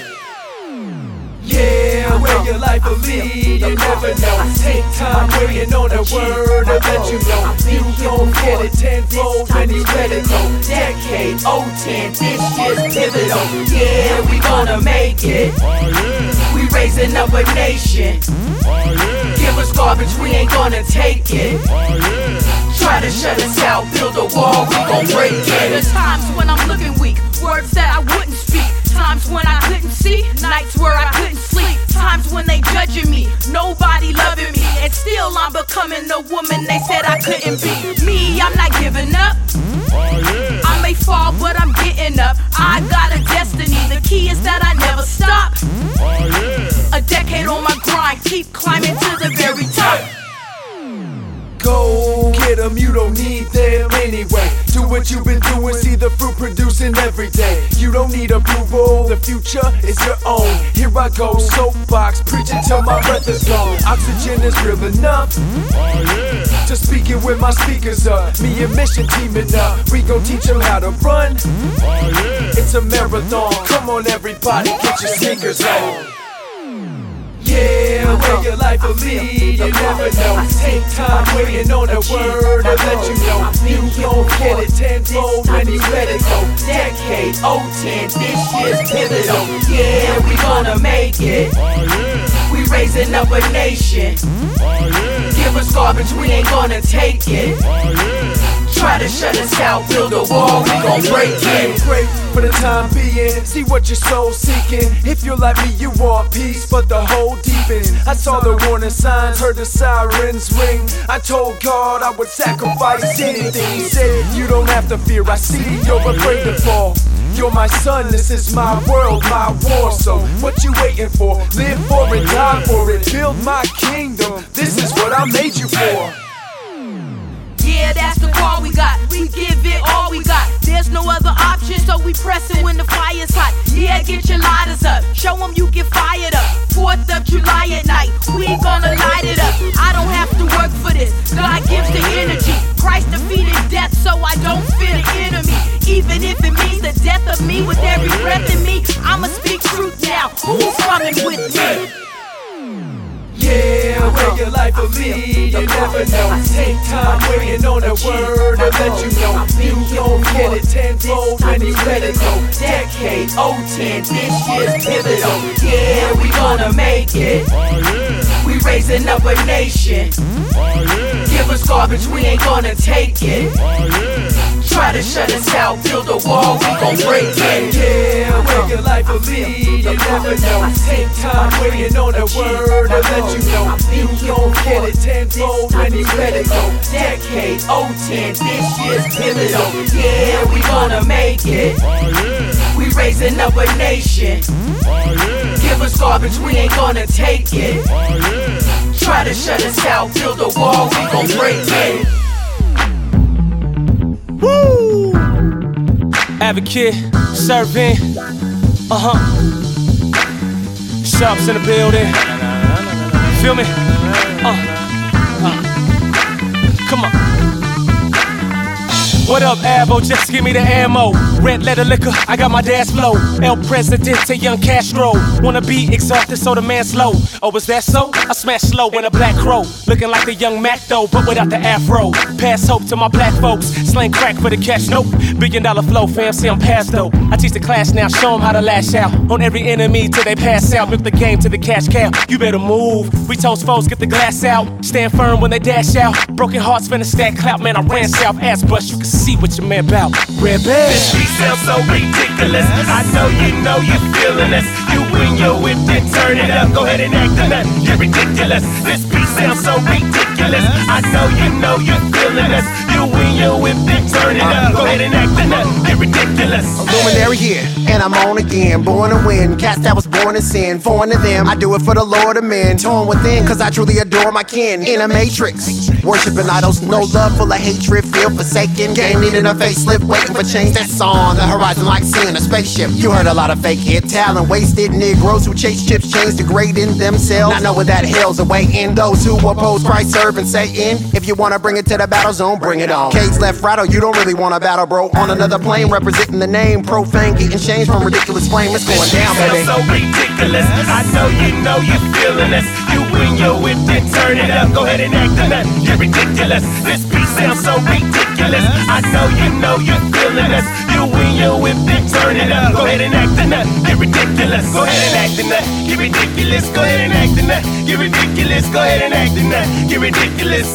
Yeah, where your life will lead, you never know. Take time waiting on a word, I'll let you know. You gon' get it tenfold when you let it go. Decade, 010, this year's pivotal. Yeah, we gonna make it. We raising up a nation. Give us garbage, we ain't gonna take it. Try to shut us out, build a wall, we gon' break it. There's times when I'm looking weak, words that I wouldn't speak. Times when I couldn't see, nights where I couldn't sleep. Times when they judging me, nobody loving me. And still I'm becoming the woman they said I couldn't be. Me, I'm not giving up. I may fall, but I'm getting up. I got a destiny, the key is that I never stop. A decade on my grind, keep climbing to the very top. Go get them, you don't need them anyway. Do what you've been doing, see the fruit producing every day. You don't need approval, the future is your own. Here I go, soapbox, preaching till my breath is gone. Oxygen is real enough. Just speaking with my speakers up. Me and Mission teaming up. We gon' teach them how to run. It's a marathon. Come on, everybody, get your sneakers on. Yeah, where your life will lead, you never know. Take time waiting on a word, I'll let you know. You gon' get it tenfold when you let it go. Decade, 010, this year's pivotal. Yeah, we gonna make it. We raising up a nation. Give us garbage, we ain't gonna take it. Try to shut us out, build a wall, we gon' break it. Great for the time being, see what your soul's seeking. If you're like me, you want peace, but the whole deepens. I saw the warning signs, heard the sirens ring. I told God I would sacrifice anything. He said, you don't have to fear, I see you're afraid to fall. You're my son, this is my world, my war. So what you waiting for? Live for it, die for it, build my kingdom. This is what I made you for. Yeah, that's the call we got. We give it all we got. There's no other option, so we press it when the fire's hot. Yeah, get your lighters up. Show them you get fired up. 4th of July at night, we gonna light it up. I don't have to work for this. God gives the energy. Christ defeated death, so I don't fear the enemy. Even if it means the death of me with every breath in me, I'ma speak truth now. Who's coming with me? Yeah, where your life will lead, you never know. Take time waiting on a word to let you know. You gon' get it tenfold when you let it go. Decade 010, this year's pivotal. Yeah, we gonna make it. We raising up a nation. Give us garbage, we ain't gonna take it. Try to shut us out, build a wall, we gon' break it. Yeah, where your life will lead, you never know. Take time waiting on a word to let you know. You gon' get it tenfold when you let it go. Decade 010, this year's pivotal. Yeah, we gonna make it. We raising up a nation. Give us garbage, we ain't gonna take it. Try to shut us out, build a wall, we gon' break it. Woo! Advocate, serving. Sharps in the building. Feel me? Come on. What up, Avo? Just give me the ammo. Red leather liquor, I got my dad's flow. El Presidente, young Castro. Wanna be exalted, so the man slow. Oh, is that so? I smash slow in a black crow. Looking like the young Mac though, but without the afro. Pass hope to my black folks. Slang crack for the cash, nope. $1 billion flow, fam, see I'm past though. I teach the class now, show them how to lash out. On every enemy till they pass out. Milk the game to the cash cow. You better move. We toast foes, get the glass out. Stand firm when they dash out. Broken hearts finna stack clout, man, I ran south. Ass bust, you can see what your man bout. Red bag. This beat sounds so ridiculous. I know you're feeling this. You win your whip, then turn it up. Go ahead and act the nut. You're ridiculous. This beat sounds so ridiculous. I know you're feeling this. You win your whip, then turn it up. Go ahead and act the nut. You're ridiculous. Luminary here, and I'm on again. Born to win. Cast that was born in sin. Foreign to them. I do it for the Lord of men. Torn within, cause I truly adore my kin. In a matrix. Worshipping idols, no love, full of hatred. Feel forsaken. Game needing a facelift, waiting for change that's on the horizon like seeing a spaceship. You heard a lot of fake hit talent, wasted Negroes who chase chips, chains degrading themselves. Not knowing that hell's awaiting those who oppose Christ, serving Satan. If you wanna bring it to the battle zone, bring it on. Cage left, right, or you don't really wanna battle, bro. On another plane, representing the name, profane, getting changed from ridiculous flame. It's going down, baby. So ridiculous. I know you're feeling this. You win your whip, then turn it up. Go ahead and act the nut. You're ridiculous. This beat sounds so ridiculous. I know you're feeling this. You win your whip, then turn it up. Go ahead and act the nut. You're ridiculous. Go ahead and act the nut. You're ridiculous. Go ahead and act the nut. You're ridiculous. Go ahead and act the nut. You're ridiculous.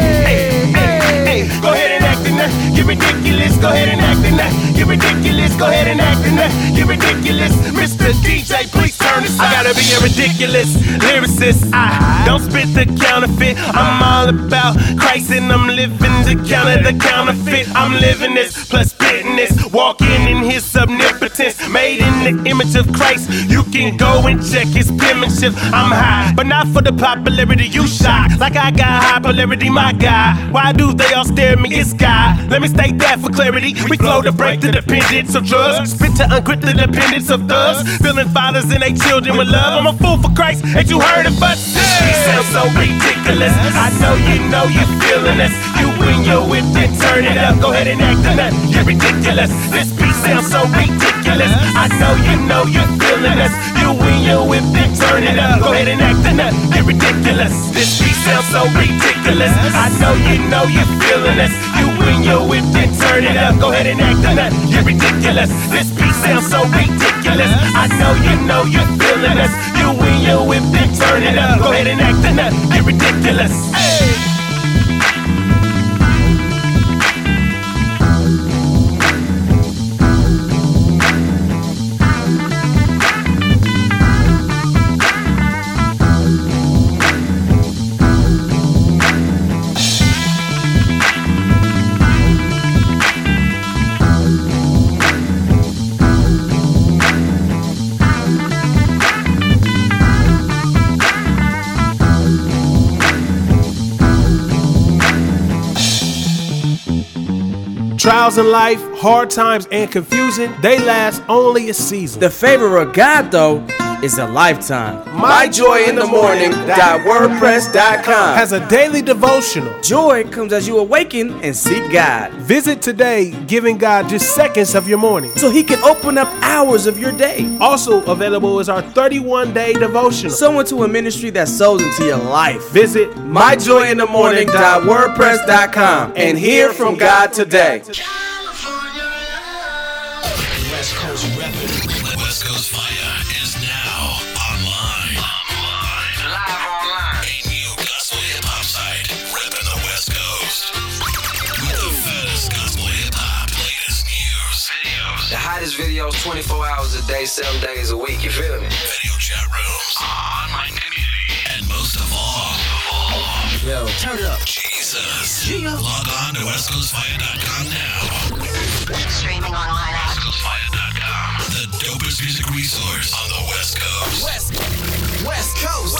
Hey. Go ahead and act the nut. You're ridiculous. Go ahead and act the nut. You're ridiculous. Go ahead and act the nut. You're ridiculous. Mr. DJ, please turn this. I gotta be a ridiculous lyricist. I don't spit the counterfeit. I'm all about Christ and I'm living to counter the counterfeit. I'm living this plus spitting this. Walking in his omnipotence. Made in the image of Christ. You can go and check his penmanship. I'm high, but not for the popularity. You shy, like I got high popularity, my guy. Why do they all stare at me? It's God. Let me state that for clarity. We flow to break the dependence of drugs. Spit to ungrip the dependence of thugs. Filling fathers and their children with love. I'm a fool for Christ. Ain't you heard of us? This beat sounds so ridiculous. I know you're feeling this. You win your whip, then turn it up. Go ahead and act the nut. You're ridiculous. This beat sounds so ridiculous. I know you're feeling this. You win your whip, then turn it up. Go ahead and act the nut. You're ridiculous. This beat sounds so ridiculous. I know you're feeling this. You win your whip, then turn it up. Go ahead and act the nut. You're ridiculous. This beat sounds so ridiculous. I know you're feeling this. You win your whip, then turn it up. Go ahead and act the nut. You're ridiculous. Hey. Trials in life, hard times, and confusion, they last only a season. The favor of God, though, is a lifetime. MyJoyInTheMorning.wordpress.com has a daily devotional. Joy comes as you awaken and seek God. Visit today, giving God just seconds of your morning, so He can open up hours of your day. Also available is our 31-day devotional. Someone to a ministry that sows into your life. Visit MyJoyInTheMorning.wordpress.com and hear from God today. West Coast reppin'. West Coast Fire is now online. Live online. A new gospel hip hop site reppin' the West Coast. With the fattest gospel hip hop, latest news, videos. The hottest videos 24 hours a day, 7 days a week. You feel me? Video chat rooms. Online community. And most of all. Yo, turn it up. Jesus. Log on to westcoastfire.com now. Streaming online at westcoastfire.com. The dopest music resource on the West Coast. West Coast.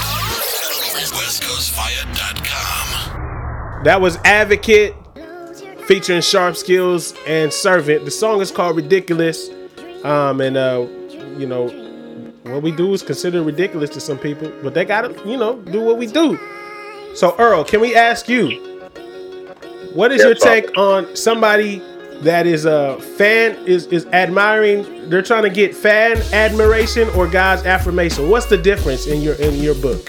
westcoastfire.com. That was Advocate featuring Sharp Skills and Servant. The song is called Ridiculous. You know, what we do is considered ridiculous to some people, but they gotta, do what we do. So Earl, can we ask you, what is your take on somebody that is a fan, is admiring, they're trying to get fan admiration or God's affirmation? What's the difference in your book?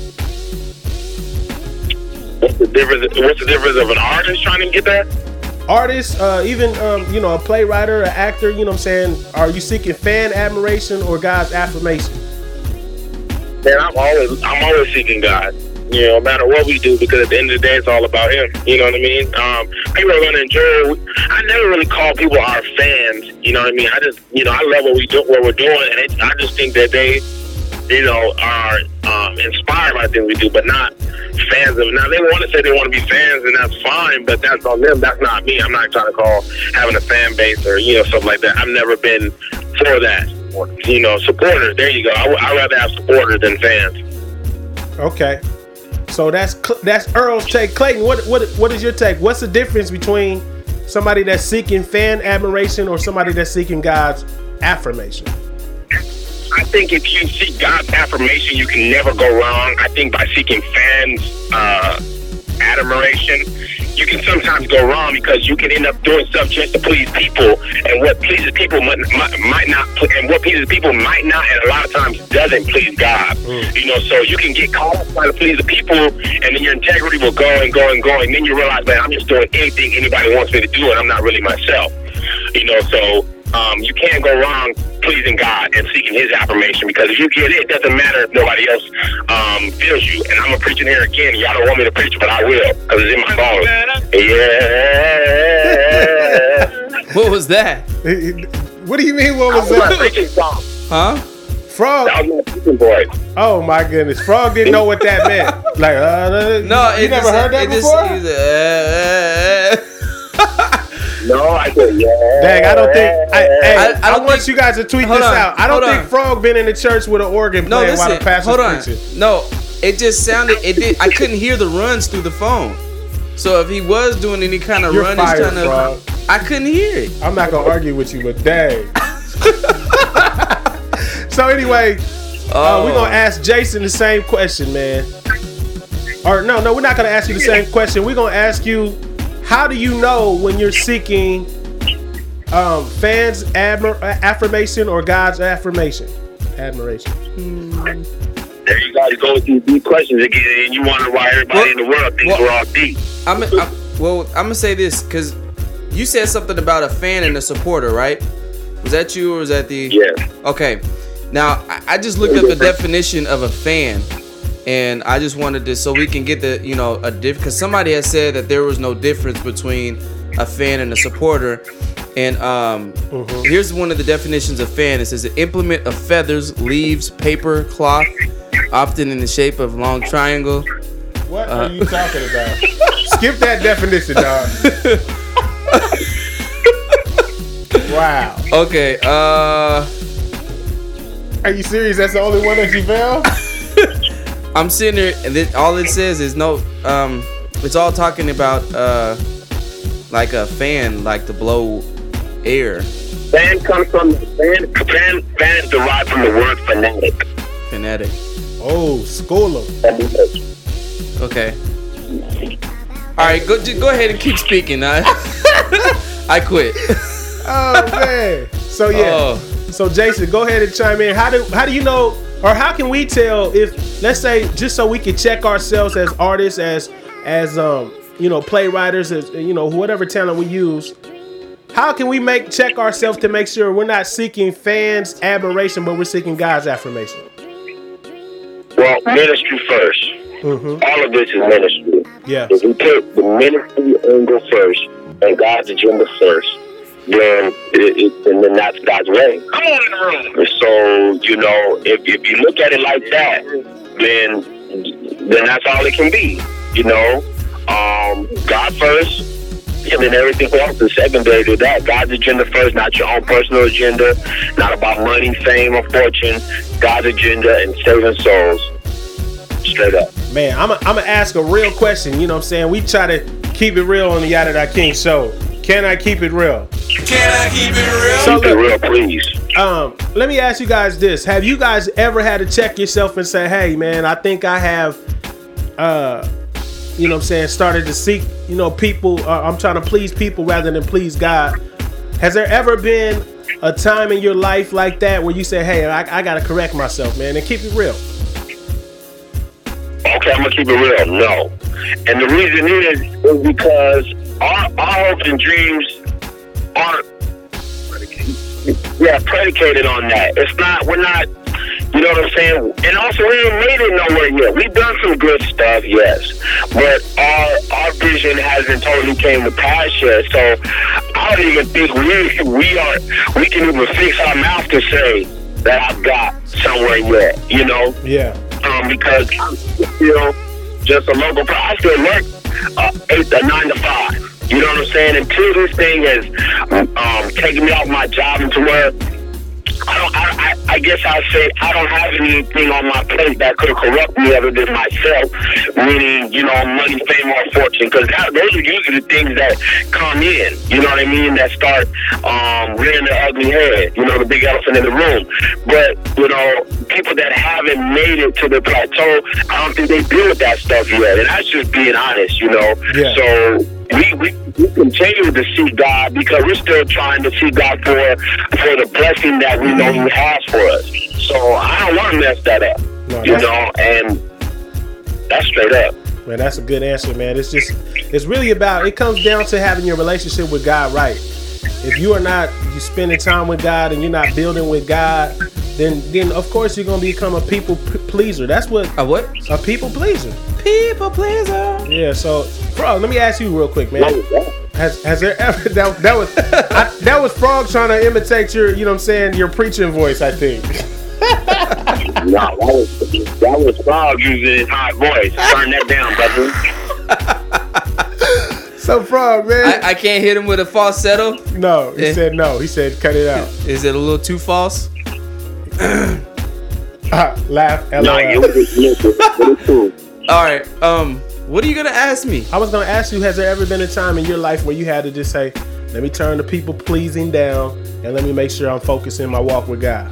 What's the difference of an artist trying to get that? Artists, even a playwright, an actor, you know what I'm saying? Are you seeking fan admiration or God's affirmation? Man, I'm always seeking God. No matter what we do, because at the end of the day, it's all about Him. You know what I mean? People are going to enjoy. I never really call people our fans. You know what I mean? I just, I love what we're doing, and I just think that they, are inspired by things we do, but not fans of it. Now, they want to say they want to be fans, and that's fine, but that's on them. That's not me. I'm not trying to call having a fan base or, something like that. I've never been for that. Supporters. There you go. I'd rather have supporters than fans. Okay. So that's Earl's take. Clayton, what is your take? What's the difference between somebody that's seeking fan admiration or somebody that's seeking God's affirmation? I think if you seek God's affirmation, you can never go wrong. I think by seeking fans' admiration, you can sometimes go wrong because you can end up doing stuff just to please people, and what pleases people might not, and what pleases people might not, and a lot of times doesn't please God. So you can get caught up trying to please the people, and then your integrity will go and go and go, and then you realize, man, I'm just doing anything anybody wants me to do, and I'm not really myself. So you can't go wrong pleasing God and seeking His affirmation, because if you get it, it doesn't matter if nobody else feels you. And I'm preaching here again. Y'all don't want me to preach, but I will, because it's in my bones. Yeah. What was that? What do you mean? What was that? My preaching song. Huh? Frog. That was my preaching voice. Oh my goodness, Frog didn't know what that meant. Like, no, you never heard that before? No, I did. Yeah. Dang, I don't think. I want you guys to tweet this out. I don't think Frog been in the church with an organ playing while the pastor's preaching. No, it just sounded. I couldn't hear the runs through the phone. So if he was doing any kind of run, he's trying to. Frog. I couldn't hear it. I'm not gonna argue with you, but dang. So anyway, we're gonna ask Jason the same question, man. Or no, we're not gonna ask you the same question. We're gonna ask you, how do you know when you're seeking fans' affirmation or God's admiration? There you go. You go with these deep questions again, and you wonder why everybody in the world thinks we're all deep. I'm gonna say this because you said something about a fan and a supporter, right? Was that you or was that the? Yeah. Okay. Now I just looked up the definition of a fan. And I just wanted to, so we can get the, a difference, because somebody has said that there was no difference between a fan and a supporter. And here's one of the definitions of fan. It says an implement of feathers, leaves, paper, cloth, often in the shape of long triangle. What are you talking about? Skip that definition, dog. Wow. Okay. Are you serious? That's the only one that you found? I'm sitting there, and all it says is no. It's all talking about like a fan, like to blow Air. Fan comes from fan is derived from the word fanatic. Fanatic. Oh, school them. Okay. All right, go ahead and keep speaking. I quit. Oh man. So yeah. So Jason, go ahead and chime in. How do you know, or how can we tell if, let's say, just so we can check ourselves as artists, as playwriters, as whatever talent we use. How can we check ourselves to make sure we're not seeking fans' admiration, but we're seeking God's affirmation? Well, ministry first. Mm-hmm. All of this is ministry. Yeah. If we put the ministry angle first and God's agenda first, then then that's God's way. Come on in the room. So if you look at it like that, then that's all it can be. God first. And then everything else is secondary to that. God's agenda first, not your own personal agenda, not about money, fame, or fortune. God's agenda and saving souls. Straight up. Man, I'm gonna ask a real question. You know what I'm saying? We try to keep it real on the Yada Da King show. Can I keep it real? Can I keep it real? So keep it real, please. Let me ask you guys this. Have you guys ever had to check yourself and say, hey, man, I think I have, started to seek, people. I'm trying to please people rather than please God. Has there ever been a time in your life like that where you say, hey, I got to correct myself, man, and keep it real? Okay, I'm going to keep it real. No. And the reason is because our hopes and dreams aren't predicated on that. We're not, you know what I'm saying? And also, we ain't made it nowhere yet. We've done some good stuff, yes. But our vision hasn't totally came to pass yet. So I don't even think we can even fix our mouth to say that I've got somewhere yet, Yeah. Because I'm still just a local, I still work 9 to 5. You know what I'm saying? Until this thing has taken me off my job into where I guess I'd say I don't have anything on my plate that could corrupt me other than myself, meaning, money, fame, or fortune, because those are usually the things that come in, you know what I mean, that start rearing their ugly head, the big elephant in the room. But, people that haven't made it to the plateau, I don't think they deal with that stuff yet, and that's just being honest, Yeah. So we continue to see God because we're still trying to see God for the blessing that we know He has for us. So I don't want to mess that up, and that's straight up. Man, that's a good answer, man. It's really about, it comes down to having your relationship with God right. If you spending time with God and you're not building with God, then of course you're gonna become a people pleaser. That's what a people pleaser. People pleaser. Yeah. So, Frog, let me ask you real quick, man. Has there ever that was Frog trying to imitate your, your preaching voice, I think. No, that was Frog using his high voice. Turn that down, brother. So, Frog, man, I can't hit him with a falsetto. No, he said no. He said cut it out. Is it a little too false? Laugh. All right. What are you gonna ask me? I was gonna ask you, has there ever been a time in your life where you had to just say, let me turn the people pleasing down and let me make sure I'm focusing my walk with God?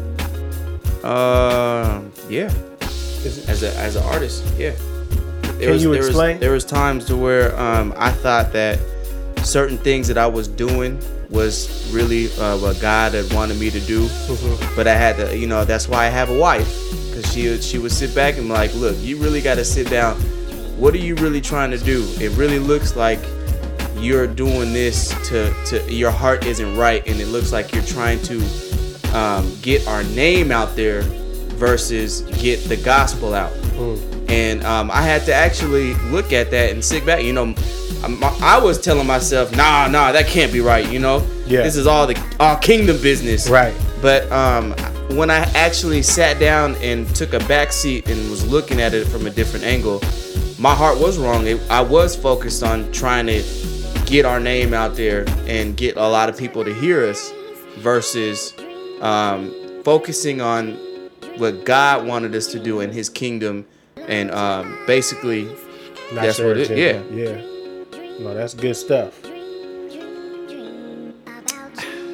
Yeah. As an artist, yeah. Can you explain? There was times to where I thought that certain things that I was doing was really what God had wanted me to do, but I had to, that's why I have a wife, because she would sit back and be like, look, you really got to sit down. What are you really trying to do? It really looks like you're doing this to your heart isn't right, and it looks like you're trying to get our name out there versus get the gospel out. And I had to actually look at that and sit back. I was telling myself, nah, that can't be right. Yeah. This is all kingdom business. Right. But when I actually sat down and took a back seat and was looking at it from a different angle, my heart was wrong. I was focused on trying to get our name out there and get a lot of people to hear us versus focusing on what God wanted us to do in His kingdom. And basically, that's what it is. Yeah. No, that's good stuff.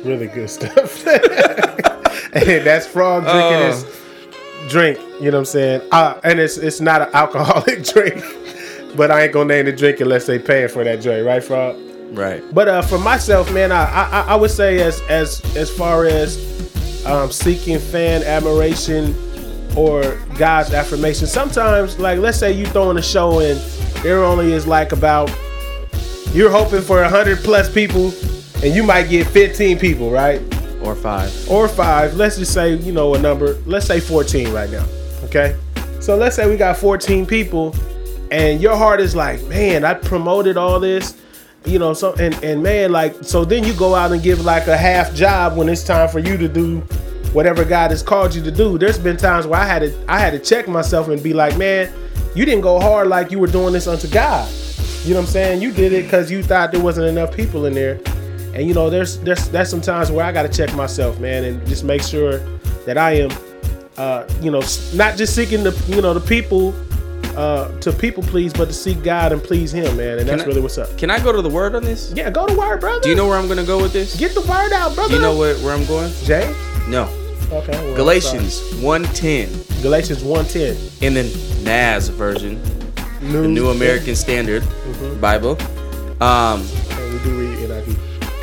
Really good stuff. And that's Frog drinking his drink. You know what I'm saying? And it's not an alcoholic drink, but I ain't gonna name the drink unless they paying for that joint, right, Frog? Right. But for myself, man, I would say as far as seeking fan admiration or God's affirmation, sometimes, like, let's say you throwing a show and there only is like you're hoping for 100 plus people and you might get 15 people, right? Or 5. Or 5. Let's just say, you know, a number. Let's say 14 right now. Okay? So let's say we got 14 people and your heart is like, man, I promoted all this, you know, so and man, like, so then you go out and give like a half job when it's time for you to do whatever God has called you to do. There's been times where I had to check myself and be like, man, you didn't go hard like you were doing this unto God. You know what I'm saying? You did it because you thought there wasn't enough people in there. And, you know, there's some times where I got to check myself, man, and just make sure that I am, you know, not just seeking the people to people please, but to seek God and please Him, man. And that's really what's up. Can I go to the word on this? Yeah, go to word, brother. Do you know where I'm going to go with this? Get the word out, brother. Do you know where I'm going? James? No. Okay. Well, Galatians 1:10. Galatians 1:10. In the NAS version, the New American Standard Bible. And we do read NIV.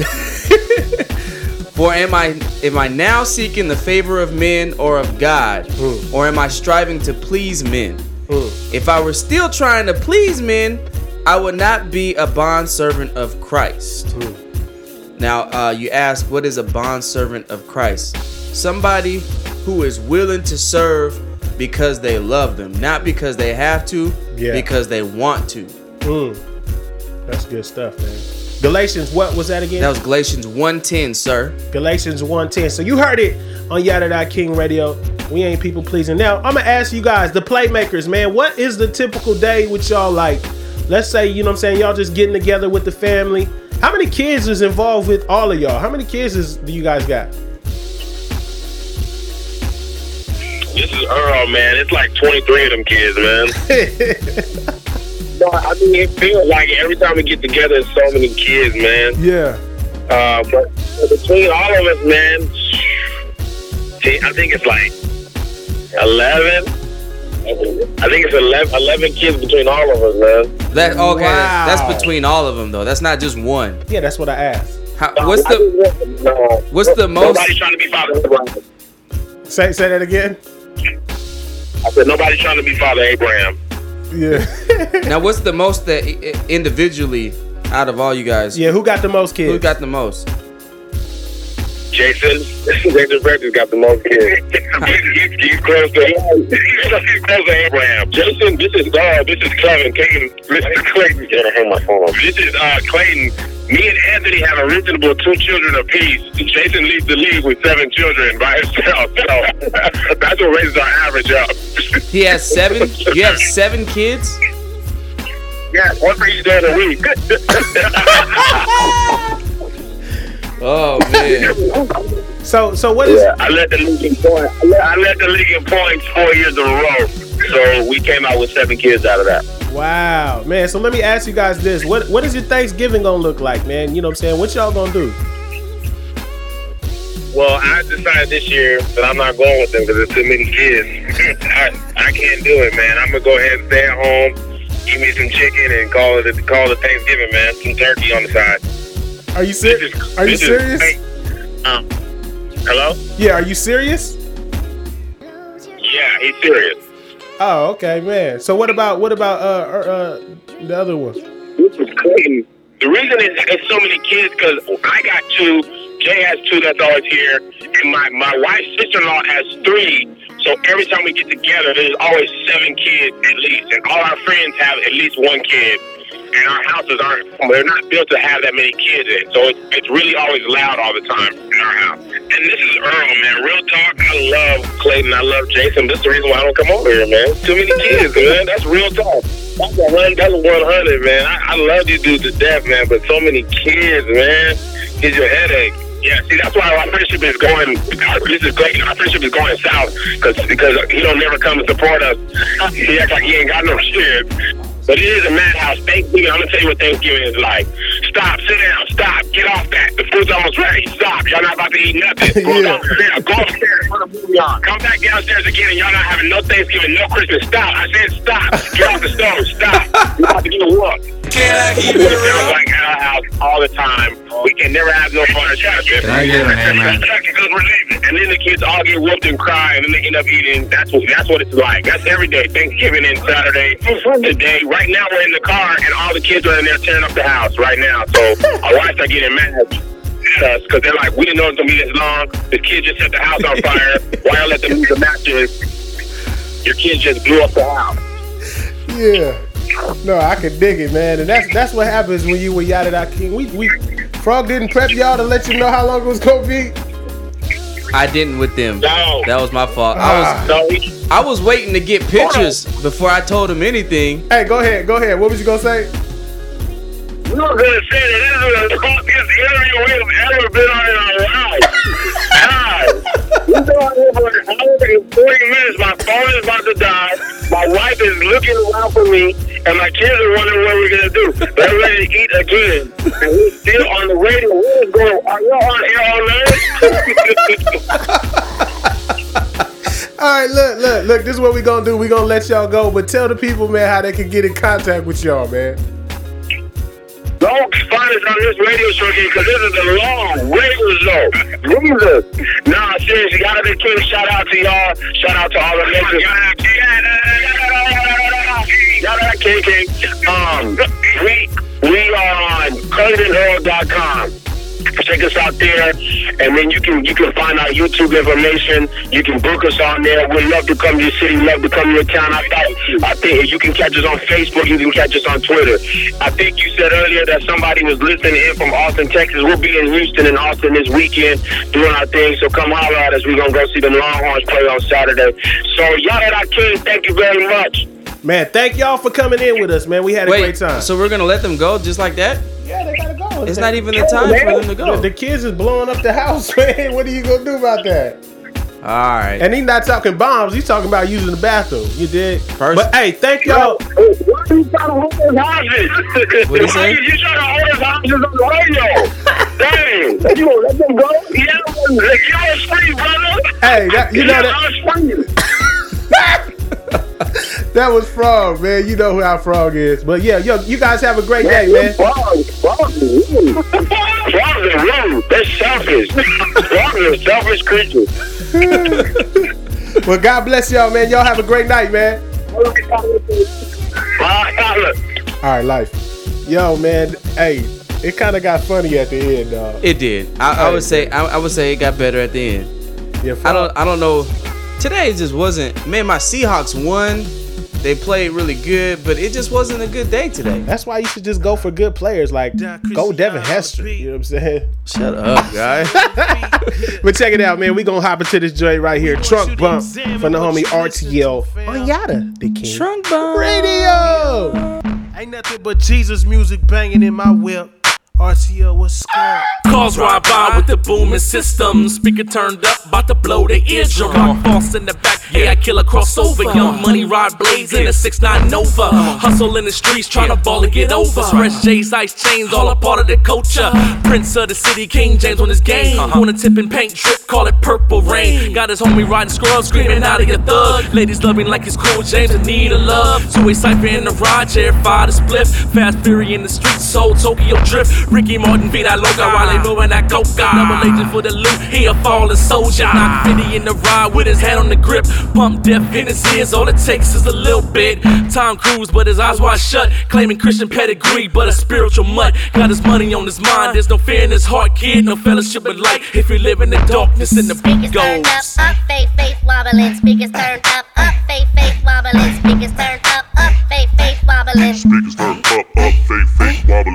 For am I now seeking the favor of men or of God, or am I striving to please men? If I were still trying to please men, I would not be a bondservant of Christ. Now, you ask, what is a bondservant of Christ? Somebody who is willing to serve because they love them, not because they have to, because they want to. That's good stuff, man. Galatians, what was that again? That was Galatians 1:10, sir. Galatians 1:10. So you heard it on Yada King Radio. We ain't people pleasing. Now, I'm going to ask you guys, the playmakers, man, what is the typical day with y'all like? Let's say, you know what I'm saying, y'all just getting together with the family. How many kids is involved with all of y'all? How many kids do you guys got? This is Earl, man. It's like 23 of them kids, man. No, I mean, it feels like every time we get together, it's so many kids, man. Yeah. But between all of us, man, I think it's like 11. I think it's 11 kids between all of us, man. That okay? Wow. That's between all of them, though. That's not just one. Yeah, that's what I asked. What's the most? Nobody's trying to be Father Abraham. Say that again. I said nobody's trying to be Father Abraham. Yeah. Now, what's the most that individually out of all you guys? Yeah, who got the most kids? Who got the most? Jason Bradley's got the most kids. He's close to Abraham. Jason, this is Clayton. Clayton. Can't hang my phone up. This is Clayton. Me and Anthony have a reasonable 2 children apiece. Jason leads the league with 7 children by himself. So that's what raises our average up. He has 7. You have 7 kids? Yeah, one for each day of the week. Oh man. So what is? Yeah, I led the league in points. I led the league in points 4 years in a row. So we came out with 7 kids out of that. Wow, man. So let me ask you guys this: what is your Thanksgiving gonna look like, man? You know what I'm saying? What y'all gonna do? Well, I decided this year that I'm not going with them because there's too many kids. I can't do it, man. I'm gonna go ahead and stay at home, eat me some chicken, and call it Thanksgiving, man. Some turkey on the side. Are you serious? Are you serious? Hello? Yeah, are you serious? Yeah, he's serious. Oh, okay, man. So what about the other one? This is crazy. The reason it's so many kids because I got 2. Jay has 2 that's always here, and my wife's sister-in-law has 3. So every time we get together, there's always 7 kids at least, and all our friends have at least 1 kid. And our houses they're not built to have that many kids in. So it's really always loud all the time in our house. And this is Earl, man. Real talk, I love Clayton. I love Jason. That's the reason why I don't come over here, man. Too many kids, man. That's real talk. That's 100, man. I love you dudes to death, man. But so many kids, man, gives you a headache. Yeah, see, that's why our friendship is going. This is great. Our friendship is going south because he don't never come to support us. He acts like he ain't got no shit. But it is a madhouse. Thanksgiving, I'm going to tell you what Thanksgiving is like. stop, sit down, stop, get off that. The food's almost ready. Stop, y'all not about to eat nothing. Go downstairs, go upstairs, put a movie on. Come back downstairs again, and y'all not having no Thanksgiving, no Christmas. Stop, I said stop. Get off the stove, stop. You're about to get a whoop. Can I keep it sounds like at our house all the time. We can never have no fun. Can I get an amen? Because we're leaving, and then the kids all get whooped and cry, and then they end up eating. That's what it's like. That's every day. Thanksgiving and Saturday. Today, right now, we're in the car, and all the kids are in there tearing up the house right now. So our wives are getting mad at us because they're like, we didn't know it was gonna be this long. The kids just set the house on fire. Why y'all let them use the matches? Your kids just blew up the house. Yeah. No, I can dig it, man. And that's what happens when you were Yada Da King. We Frog didn't prep y'all to let you know how long it was gonna be. I didn't with them. No. That was my fault. I was waiting to get pictures before I told them anything. Hey, go ahead. What was you gonna say? We were gonna say that this is the longest interview we've ever been on in our lives. God, we've been on here for an hour and 40 minutes. My phone is about to die. My wife is looking around for me, and my kids are wondering what we're gonna do. They're ready to eat again, and we're still on the radio. What is going on? Are y'all on here all night? All right, look. This is what we gonna do. We gonna let y'all go, but tell the people, man, how they can get in contact with y'all, man. Don't find us on this radio show again because this is a long radio show. Jesus. Nah, seriously, Yada Da King, shout out to y'all. Shout out to all the listeners. Yada Da King. We are on CurtisHerald.com. Check us out there, and then you can find our YouTube information. You can book us on there. We'd love to come to your city, love to come to your town. I think you can catch us on Facebook. You can catch us on Twitter. I think you said earlier that somebody was listening in from Austin, Texas. We'll be in Houston and Austin this weekend doing our thing. So come holler at us. We're gonna go see the Longhorns play on Saturday. So Yada Da King, thank you very much. Man, thank y'all for coming in with us, man. We had a great time. So we're gonna let them go just like that? Yeah, they gotta go. It's not even the time for them to go. The kids is blowing up the house, man. What are you gonna do about that? All right. And he's not talking bombs. He's talking about using the bathroom. You did. But hey, thank y'all. Why are you trying to hold his houses? What'd he say? You trying to hold his houses on the radio? Dang. You gonna let them go? Yeah, y'all free, brother. Hey, you know that. That was Frog, man. You know who our Frog is. But yeah, you guys have a great day, man. Frogs are rude. They're selfish. Frogs are selfish creatures. Well, God bless y'all, man. Y'all have a great night, man. All right, life. Yo, man. Hey, it kind of got funny at the end, dog. It did. I would say it got better at the end. Yeah, I don't know. Today just wasn't. Man, my Seahawks won. They played really good, but it just wasn't a good day today. That's why you should just go for good players. Like, go Devin Hester. You know what I'm saying? Shut up, guy. But check it out, man. We gonna hop into this joint right here. Trunk Bump from the homie RTL on Yada Da King. Trunk Bump Radio. Ain't nothing but Jesus music banging in my whip. RTL, what's up? Cars ride by with the booming system. Speaker turned up, about to blow the eardrum. Rock boss in the back, yeah, I kill a crossover. Young money ride blazing, a 6'9" Nova. Hustle in the streets, trying to ball and get over. Fresh J's, ice chains, all a part of the culture. Prince of the city, King James on his game. On a tip and paint trip, call it Purple Rain. Got his homie riding scrubs, screaming out of your thug. Ladies loving like it's cool, James in need of love. Two-way cypher in the ride, chair, fire the split. Fast Fury in the streets, soul Tokyo Drift. Ricky Martin beat that loca while they moving that coca. Double agent for the loot, he a fallen soldier. Knock 50 in the ride with his hand on the grip. Pump death Hennessy is all it takes is a little bit. Tom Cruise, but his eyes wide shut. Claiming Christian pedigree, but a spiritual mutt. Got his money on his mind, there's no fear in his heart, kid. No fellowship with light if you live in the darkness and the beat goes. Up, faith, wobbling. Speakers turned up, faith, wobbling. Speakers turned up, faith, wobbling. Speakers turned up, faith, wobbling.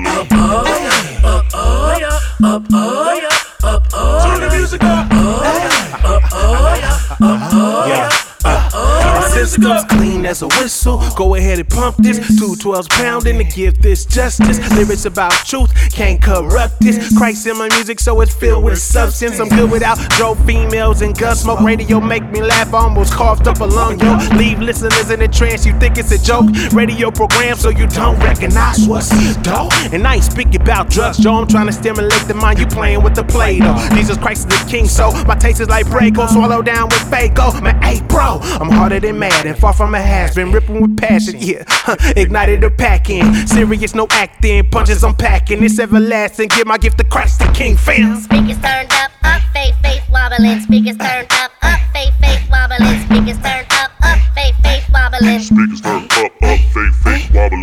Turn the music up. Since Systems clean as a whistle. Go ahead and pump this. 212's pounding to give this justice. Lyrics about truth, can't corrupt this. Christ in my music, so it's filled with substance. I'm good without drove females and gun smoke. Radio make me laugh, almost coughed up a lung, yo. Leave listeners in a trance, you think it's a joke. Radio program so you don't recognize what's dope. And I ain't speaking about drugs, Joe. I'm trying to stimulate the mind, you playing with the Play-Doh. Jesus Christ is the king, so my taste is like Prego. Swallow down with Fago. Man, hey bro, I'm harder than mad and far from a has-been. Ripping with passion, yeah. Ignited the pack in. Serious, no acting. Punches I'm packing. It's everlasting. Give my gift to Christ the King, fam. Speakers turned up, faith, faith wobbling. Speakers turned up, faith, faith wobbling. Speakers turned up, faith, faith wobbling. Speakers turned up, faith, faith wobbling.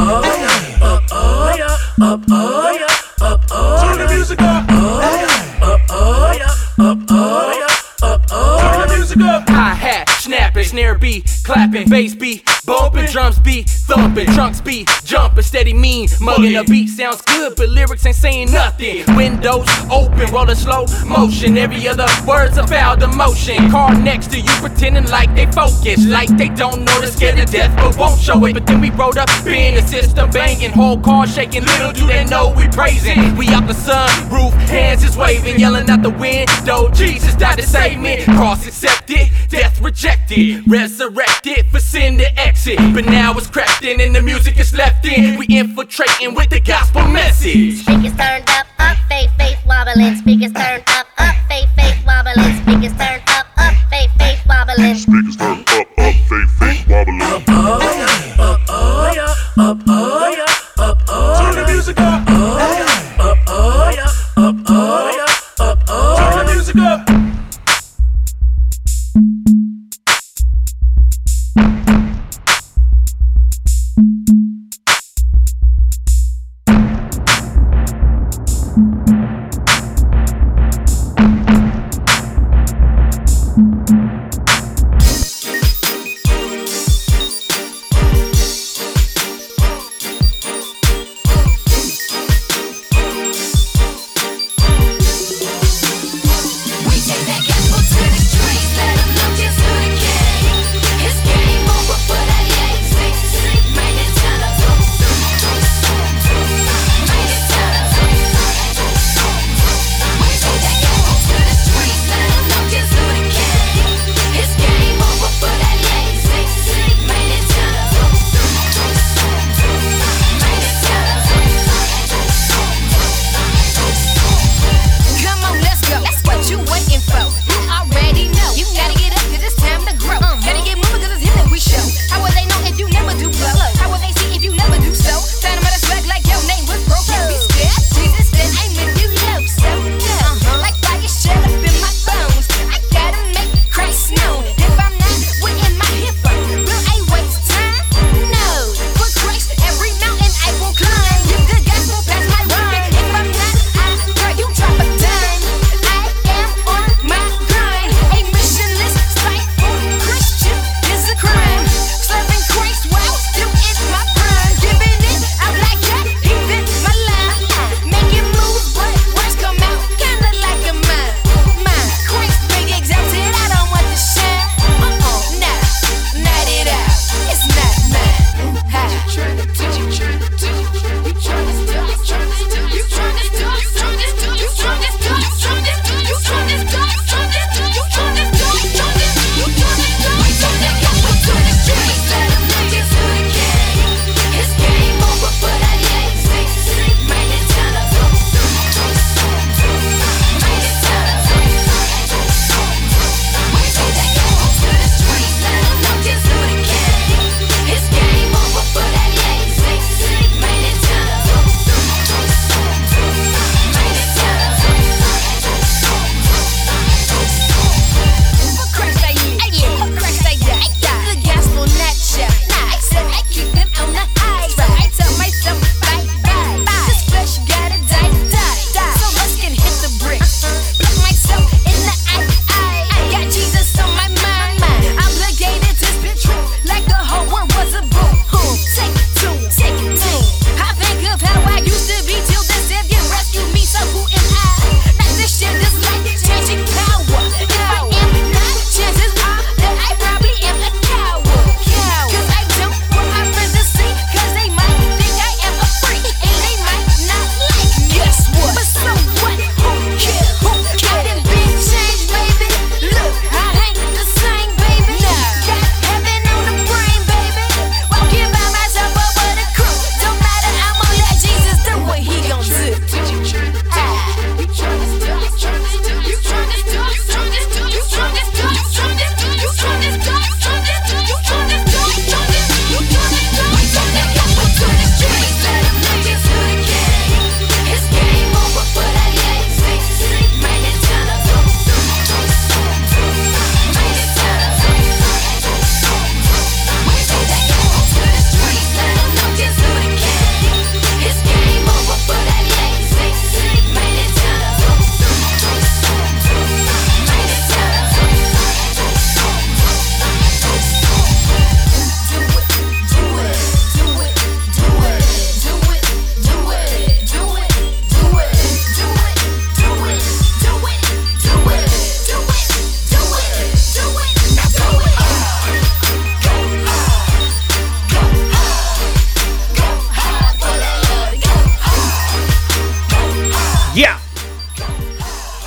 Turn the music up. Turn the music up. Hi-hat, snapping, snare beat, clapping, bass beat, bumping, drums beat, thumping, trunks beat, jumping, steady mean, mugging. The beat sounds good, but lyrics ain't saying nothing. Windows open, rolling slow motion. Every other word's a foul emotion. Car next to you pretending like they focus, like they don't know they're scared to death, but won't show it. But then we rolled up in the system banging, whole car shaking. Little do they know we praising. We out the sun roof, hands is waving, yelling out the window. Jesus died to save me. Cross accepted, death rejected, resurrected for sin to exit. But now it's crept in and the music is left in. We infiltrating with the gospel message. Speakers turned up, faith, faith wobbling. Speakers turned up, faith, faith wobbling. Speakers turned up, faith, faith wobbling. Speakers turned up, faith, faith wobbling. Turn the music up. Turn the music up.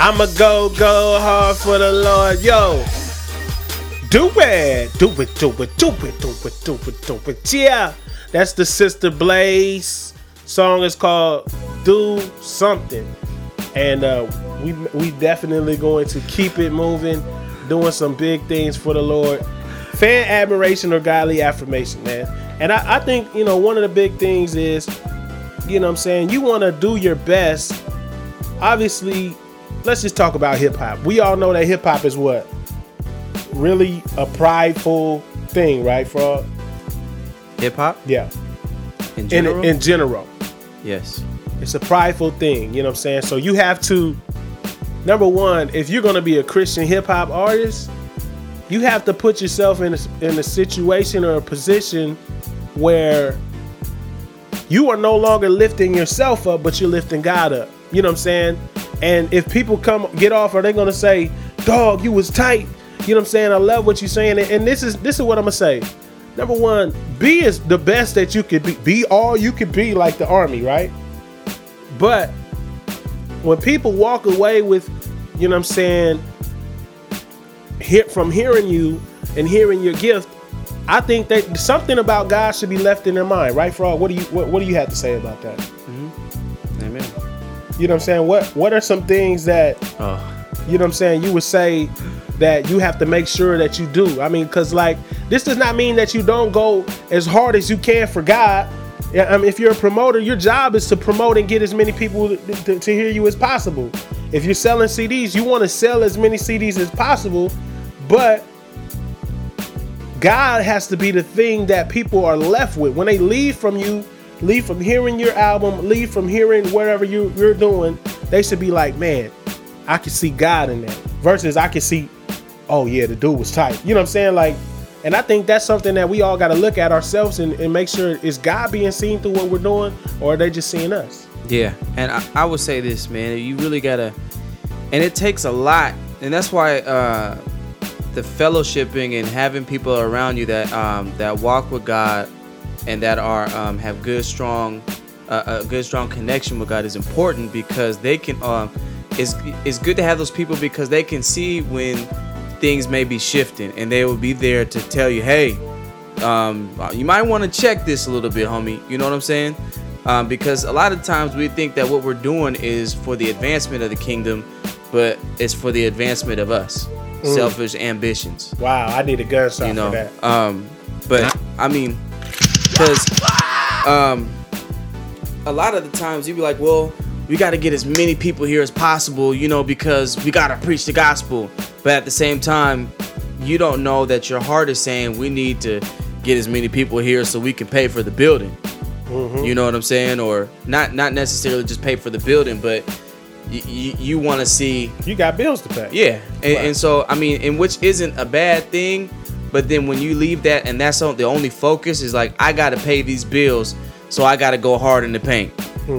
I'ma go hard for the Lord. Yo, do it. Yeah, that's the Sister Blaze. Song is called Do Something. And we definitely going to keep it moving, doing some big things for the Lord. Fan admiration or godly affirmation, man. And I think, one of the big things is, you know what I'm saying, you want to do your best. Obviously, let's just talk about hip hop. We all know that hip hop is what? Really a prideful thing, right, Frog? Hip hop? Yeah. In general? In general. Yes. It's a prideful thing, you know what I'm saying? So you have to, number one, if you're going to be a Christian hip hop artist, you have to put yourself in a situation or a position where you are no longer lifting yourself up, but you're lifting God up. You know what I'm saying? And if people get off, are they going to say, dog, you was tight? You know what I'm saying? I love what you're saying. And this is what I'm going to say. Number one, be is the best that you could be. Be all you could be, like the army, right? But when people walk away with, you know what I'm saying, from hearing you and hearing your gift, I think that something about God should be left in their mind, right, Frog? What do you have to say about that? Mm-hmm. Amen. You know what I'm saying? What are some things that you know what I'm saying, you would say that you have to make sure that you do? I mean, because this does not mean that you don't go as hard as you can for God. I mean, if you're a promoter, your job is to promote and get as many people to hear you as possible. If you're selling CDs, you want to sell as many CDs as possible, but God has to be the thing that people are left with. When they leave from you, leave from hearing your album, leave from hearing whatever you're doing, they should be like, man, I can see God in that. Versus I can see, oh yeah, the dude was tight. You know what I'm saying? And I think that's something that we all got to look at ourselves and make sure, is God being seen through what we're doing, or are they just seeing us? Yeah, and I would say this, man, you really gotta, and it takes a lot, and that's why the fellowshipping and having people around you that walk with God and that are have good strong connection with God is important, because they can it's good to have those people, because they can see when things may be shifting, and they will be there to tell you, hey, you might want to check this a little bit, homie. You know what I'm saying? Because a lot of times we think that what we're doing is for the advancement of the kingdom, but it's for the advancement of us. Selfish ambitions. Wow, I need a gun shot for that. But I mean, because a lot of the times you be like, well, we got to get as many people here as possible, because we got to preach the gospel. But at the same time, you don't know that your heart is saying we need to get as many people here so we can pay for the building. Mm-hmm. You know what I'm saying? Or not necessarily just pay for the building, but you want to see, you got bills to pay. Yeah. And so, I mean, and which isn't a bad thing, but then when you leave that and that's the only focus is like, I got to pay these bills, so I got to go hard in the paint.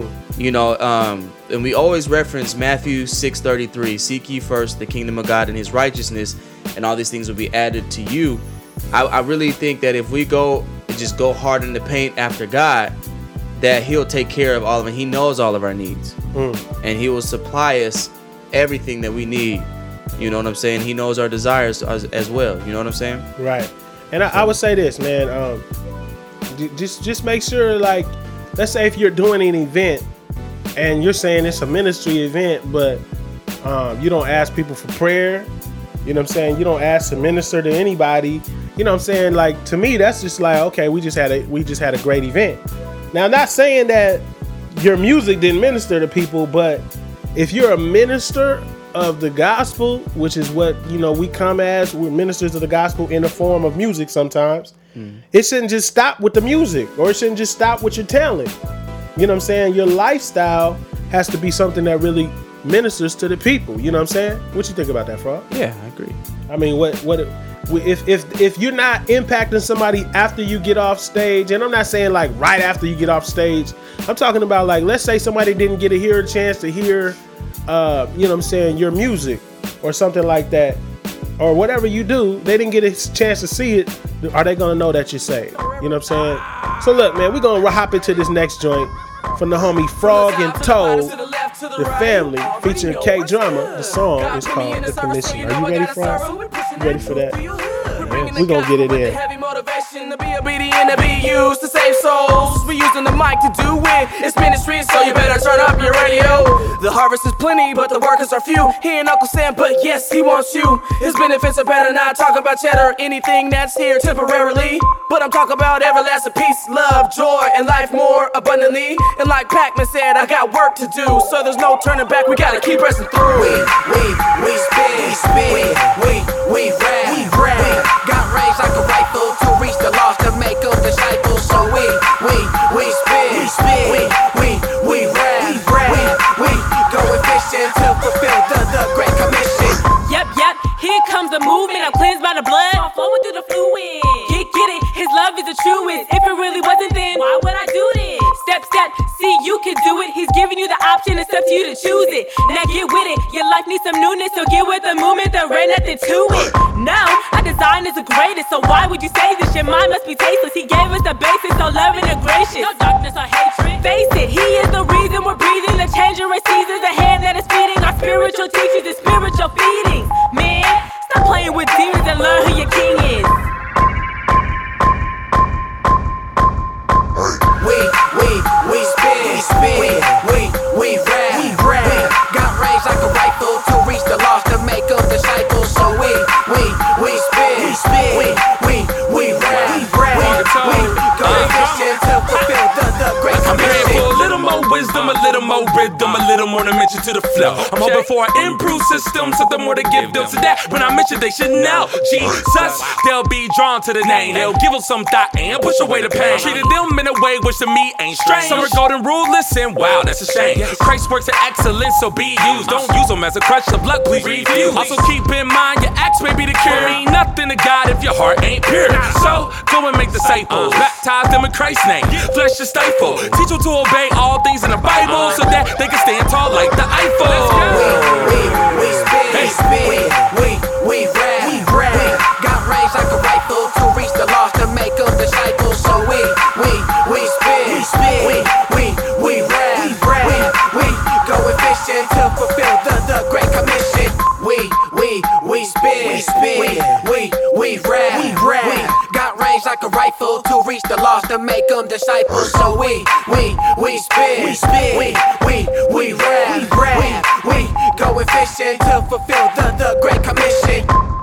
And we always reference Matthew 6:33, seek ye first the kingdom of God and his righteousness, and all these things will be added to you. I really think that if we just go hard in the paint after God, that he'll take care of all of it. He knows all of our needs, and he will supply us everything that we need. You know what I'm saying? He knows our desires as well. You know what I'm saying? Right. And I would say this, man, just make sure, let's say if you're doing an event and you're saying it's a ministry event, but you don't ask people for prayer, you know what I'm saying? You don't ask to minister to anybody. You know what I'm saying? To me, that's just okay, we just had a great event. Now, I'm not saying that your music didn't minister to people, but if you're a minister of the gospel, which is what, we come as, we're ministers of the gospel in the form of music sometimes, it shouldn't just stop with the music, or it shouldn't just stop with your talent. You know what I'm saying? Your lifestyle has to be something that really ministers to the people. You know what I'm saying? What you think about that, Frog? Yeah, I agree. I mean, if you're not impacting somebody after you get off stage, and I'm not saying right after you get off stage, I'm talking about let's say somebody didn't get a chance to hear, you know what I'm saying, your music or something like that, or whatever you do, they didn't get a chance to see it. Are they gonna know that you're saved? You know what I'm saying? So look, man, we're gonna hop into this next joint from the homie Frog and Toad. The Family, featuring K Drama. The song is called The Commission. Are you ready, Frost? You ready for that? Yeah, we're gonna get it in. Heavy motivation to be obedient, to be used to save souls. We using the mic to do it. It's ministry, so you better turn up your radio. The harvest is plenty, but the workers are few. He ain't Uncle Sam, but yes, he wants you. His benefits are better. Not talking about cheddar, anything that's here temporarily. But I'm talking about everlasting peace, love, joy, and life more abundantly. And like Pac-Man said, I got work to do, so there's no turning back. We gotta keep pressing through. We spin, we rap. Got range like a rifle to reach the lost to make them disciples. So we spin, we rap. We going fishing to fulfill the Great Commission. Yep, here comes the movement. I'm cleansed by the blood, I'm flowing through the fluid. Get it, his love is the truest. If it really wasn't, then why would I do this? Step, see you can do it. He's giving you the option, it's up to you to choose it. Now get with it, your life needs some newness, so get with the movement, there ain't nothing to it. No, our design is the greatest, so why would you say this? Your mind must be tasteless. He gave us the basics, so loving and gracious. No darkness or hatred. Face it, he is the reason we're breathing. The changing seasons, the hand that is feeding our spiritual teachers and spiritual feedings. Man, stop playing with demons and learn who your king is. We spin, we rap. Got range like a rifle to reach the lost to make them disciples. So we spin, we rap. We go mission to fulfill the Great Commission. A little more wisdom, a little more rhythm, a little more dimension to the flow. I'm hoping for an improved system, something more to give them. So that when I mention they should know Jesus, they'll be drawn to the name. They'll give them some thought and push away the pain. Treated them in a way which to me ain't strange. Some are golden rule, listen, wow, that's a shame. Christ works in excellence, so be used. Don't use them as a crutch of luck, please refuse. Also keep in mind your acts may be the cure. Mean nothing to God if your heart ain't pure. So go and make disciples, baptize them in Christ's name. Flesh is stifle, teach them to obey all things in the Bible, so that they can stand tall like the Eiffel. We spin, we rap. Got range like a rifle to reach the lost to make them disciples. So we spin, we rap. We going fishing to fulfill the Great Commission. We spin, we rap. Got range like a rifle to reach the lost to make them disciples. So we spin, we rap. We going fishing to fulfill the Great Commission.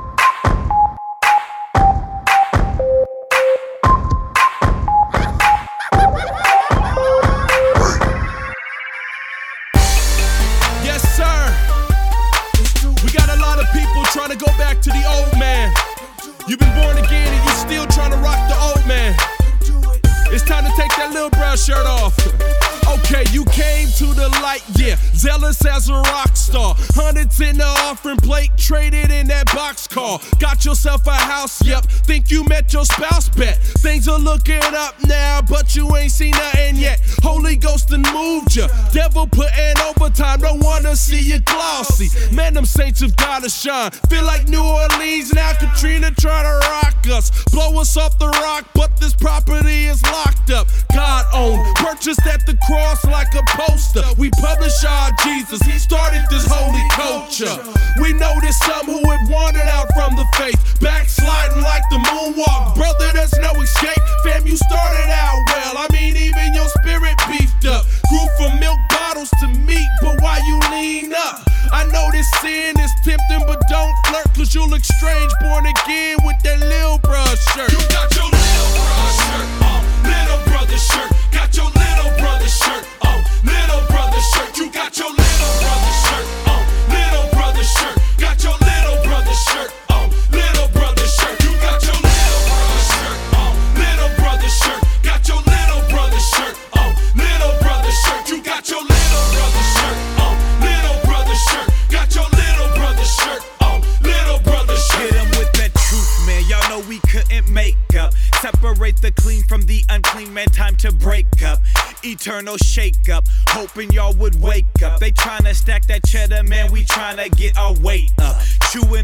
Yes, sir. We got a lot of people trying to go back to the old man. You've been born again and you still trying to rock the old man. It's time to take that little brown shirt off. Okay, you came to the light, yeah, zealous as a rock star. Hundreds in the offering plate, traded in that boxcar. Got yourself a house, yep, think you met your spouse, bet. Things are looking up now, but you ain't seen nothing yet. Holy Ghost done moved ya, devil putting overtime, don't wanna see you glossy. Man, them saints have gotta shine. Feel like New Orleans, now Katrina try to rock us. Blow us off the rock, but this property is locked up. God owned, purchased at the cross like a poster. We publish our Jesus, he started this holy culture. We know there's some who have wandered out from the faith, backsliding like the moonwalk. Brother, there's no escape. Fam, you started out well. I mean, even your spirit beefed up. Grew from milk bottles to meat, but why you lean up? I know this sin is tempting, but don't flirt, cause you'll look strange born again with that Lil Bruh shirt. You got your Lil Bruh shirt on, little brother shirt. Got your little brother shirt on, little brother shirt. You got your little brother shirt on, little brother shirt. Got your little brother shirt on, little brother shirt. You got your little brother shirt on, little brother shirt. Got your little brother shirt on, little brother shirt. You got your little brother shirt on, little brother shirt. Got your little brother shirt on, little brother shirt. Hit 'em with that truth, man. Y'all know we couldn't make up. Separate the clean from the unclean, man. Time to break up. Eternal shake up. Hoping y'all would wake up. They tryna stack that cheddar, man. We tryna get our weight up. Chewing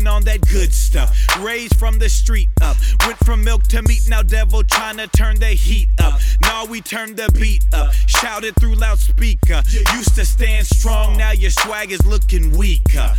sipping on that good stuff. Raised from the street up, went from milk to meat. Now devil trying to turn the heat up. Now we turn the beat up, shouted through loudspeaker. Used to stand strong, now your swag is looking weaker.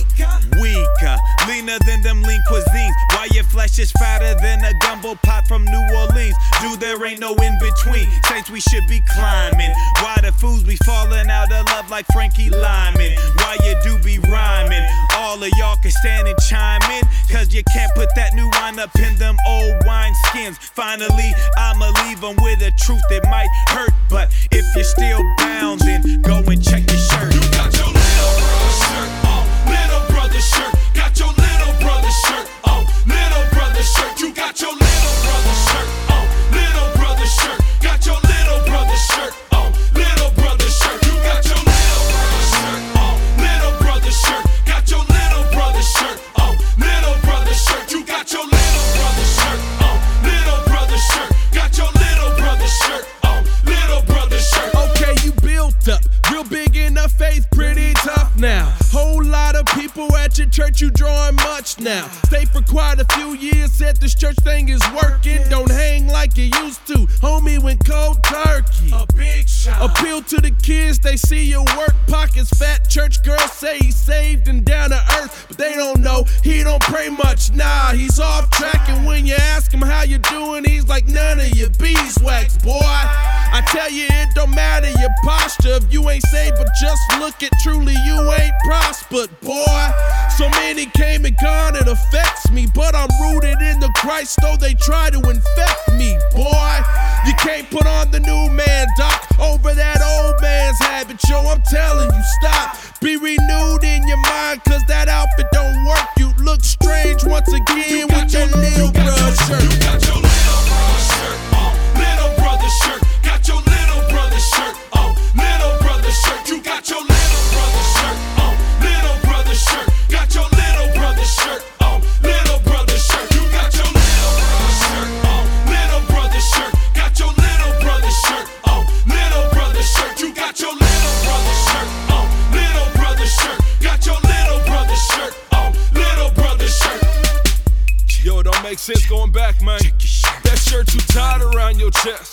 Weaker, leaner than them lean cuisines. Why your flesh is fatter than a gumbo pot from New Orleans? Dude, there ain't no in between. Saints, we should be climbing. Why the fools be falling out of love like Frankie Lyman? Why you do be rhyming? All of y'all can stand and chime in, cause you can't put that new wine up in them old wine skins. Finally, I'ma leave them with a truth that might hurt, but if you're still bound, then go and check your shirt. You got your little brother shirt on, little brother shirt. Got your little brother shirt on, little brother shirt. You got your little brother shirt on, little brother shirt. Got your little brother shirt on, little brother shirt. You got your little brother shirt on, little brother shirt. Got your little brother shirt on, little brother shirt. You got your little brother shirt on, little brother shirt. Got your little brother shirt on, little brother shirt. Okay, you built up, real big in the faith, pretty tough now. Whole lot of people at your church, you drawing much now. Stay for quite a few years, said this church thing is working. Don't hang like you used to, homie, went cold turkey. A big shot. Appeal to the kids, they see your work, pockets fat. Church girls say he's saved and down to earth, but they don't know he don't pray much. Nah, he's off track, and when you ask him how you doing, he's like none of your beeswax, boy. I tell you, it don't matter your posture if you ain't saved, but just look at truly you ain't prospered, boy. So many came and gone, it affects me, but I'm rooted in the Christ, though they try to infect me, boy. You can't put on the new man, doc, over that old man's habit, yo, I'm telling you, stop. Be renewed in your mind, cause that outfit don't work. You look strange once again with your little brother shirt. You got your little brother shirt on, little brother shirt. Got your little brother shirt on, little brother shirt. You got your little brother shirt on, little brother shirt. Got your little brother shirt on, little brother shirt. You got your little brother shirt on, little brother shirt. Got your little brother shirt on, little brother shirt. You got your little brother shirt on, little brother shirt. Got your little brother shirt on, little brother shirt. Yo, it don't make sense going back, man. That shirt too tight around your chest.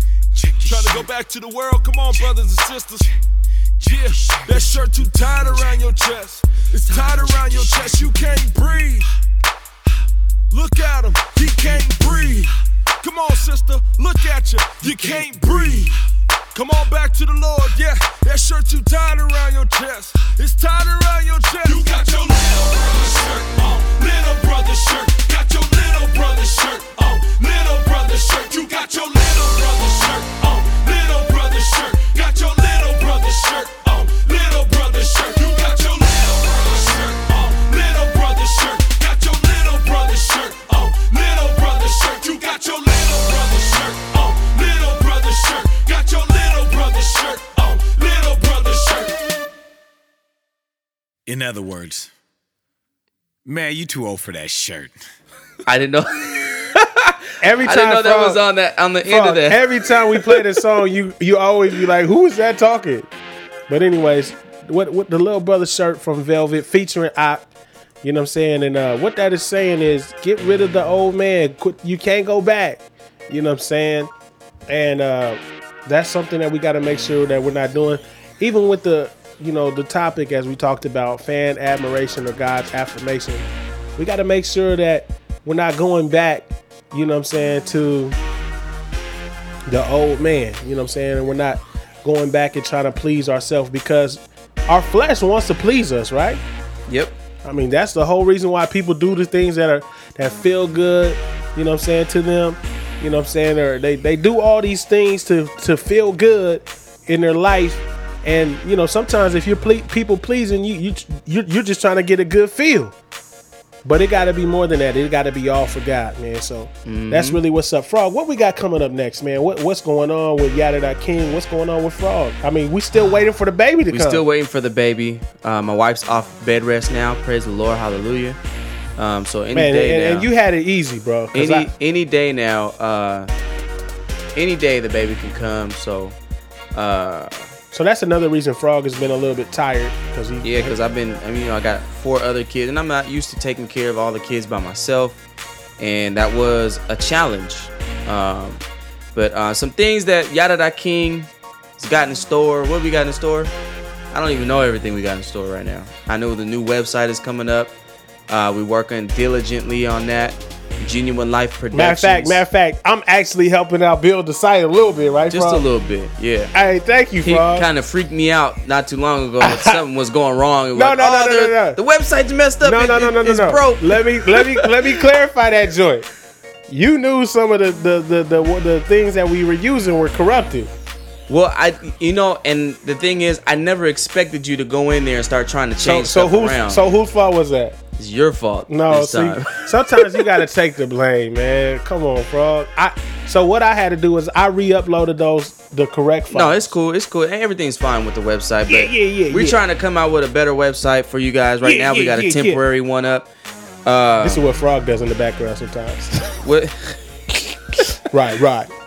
Trying to go back to the world, come on, brothers and sisters. Yeah, that shirt too tight around your chest. It's tight around your chest, you can't breathe. Look at him, he can't breathe. Come on, sister, look at you, you can't breathe. Come on back to the Lord, yeah. That shirt too tight around your chest. It's tight around your chest. You got your little brother shirt on, little brother shirt. Got your little brother shirt on, little brother shirt. You got your little brother shirt on, little brother shirt. Got your little brother shirt on, little brother shirt. You got your little brother shirt on, little brother shirt. Got your little brother shirt on, little brother shirt. You got your little brother shirt on, little brother shirt. Got your little brother shirt on, little brother shirt. In other words, man, you too old for that shirt. I didn't know. Every time I didn't know that was on the end of that. Every time we play this song, you always be like, "Who is that talking?" But anyways, what the little brother shirt from Velvet featuring Ock, you know what I'm saying? And what that is saying is, get rid of the old man. You can't go back. You know what I'm saying? And that's something that we got to make sure that we're not doing, even with the topic as we talked about, fan admiration or God's affirmation. We got to make sure that we're not going back, you know what I'm saying, to the old man, you know what I'm saying? And we're not going back and trying to please ourselves, because our flesh wants to please us, right? Yep. I mean, that's the whole reason why people do the things that feel good, you know what I'm saying, to them, you know what I'm saying? Or they do all these things to feel good in their life. And, you know, sometimes if you're people pleasing, you're just trying to get a good feel. But it got to be more than that. It got to be all for God, man. So that's really what's up. Frog, what we got coming up next, man? What's going on with Yada King? What's going on with Frog? I mean, we still waiting for the baby to come. We still waiting for the baby. My wife's off bed rest now. Praise the Lord. Hallelujah. So any day now. And you had it easy, bro. Any day now. Any day the baby can come. So So that's another reason Frog has been a little bit tired because I've been. I mean, I got 4 other kids, and I'm not used to taking care of all the kids by myself, and that was a challenge. But some things that Yada King has got in store. What we got in store? I don't even know everything we got in store right now. I know the new website is coming up. We're working diligently on that. Genuine Life Productions. Matter of fact, I'm actually helping out build the site a little bit, right? Just Frog? a little bit, yeah. Hey, thank you, He Frog. kind of freaked me out not too long ago. That something was going wrong. No. The website's messed up. No. It's broke. Let me clarify that joint. You knew some of the things that we were using were corrupted. Well, and the thing is, I never expected you to go in there and start trying to change stuff around. So whose fault was that? It's your fault. No, this time. sometimes you gotta take the blame, man. Come on, Frog. So what I had to do is I re-uploaded the correct files. No, it's cool. It's cool. Everything's fine with the website. But Yeah. We're trying to come out with a better website for you guys. Right now, we got a temporary one up. This is what Frog does in the background sometimes. What? Right.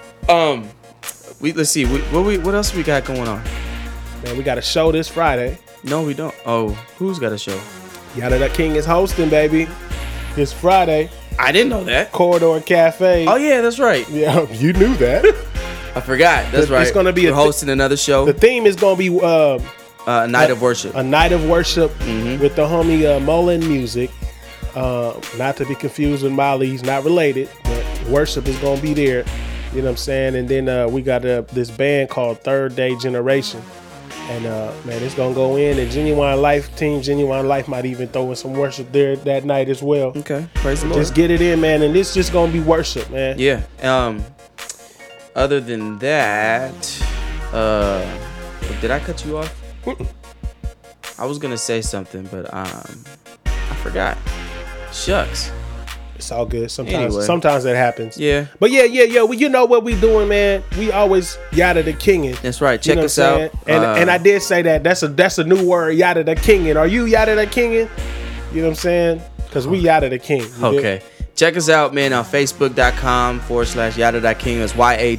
Let's see. What else we got going on? Man, we got a show this Friday. No, we don't. Oh, who's got a show? Yada King is hosting, baby. This Friday. I didn't know that. Corridor Cafe. Oh yeah, that's right. Yeah, you knew that. I forgot. That's right. It's gonna be We're hosting another show. The theme is gonna be a night of worship. A night of worship with the homie Mullen Music. Not to be confused with Molly. He's not related, but worship is gonna be there. You know what I'm saying? And then we got this band called Third Day Generation. And man, it's gonna go in. And Genuine Life might even throw in some worship there that night as well. Okay, praise the Lord. Just get it in, man. And it's just gonna be worship, man. Yeah. Other than that, did I cut you off? I was gonna say something, but I forgot. Shucks. It's all good. Anyway. Sometimes that happens. Yeah. But yeah. Well, you know what we doing, man? We always Yada the Kingin'. That's right. Check us out. And I did say that's a new word, Yada the Kingin'. Are you Yada the Kingin'? You know what I'm saying? Because we Yada the King. Okay. Check us out, man, on Facebook.com/Yada.King. That's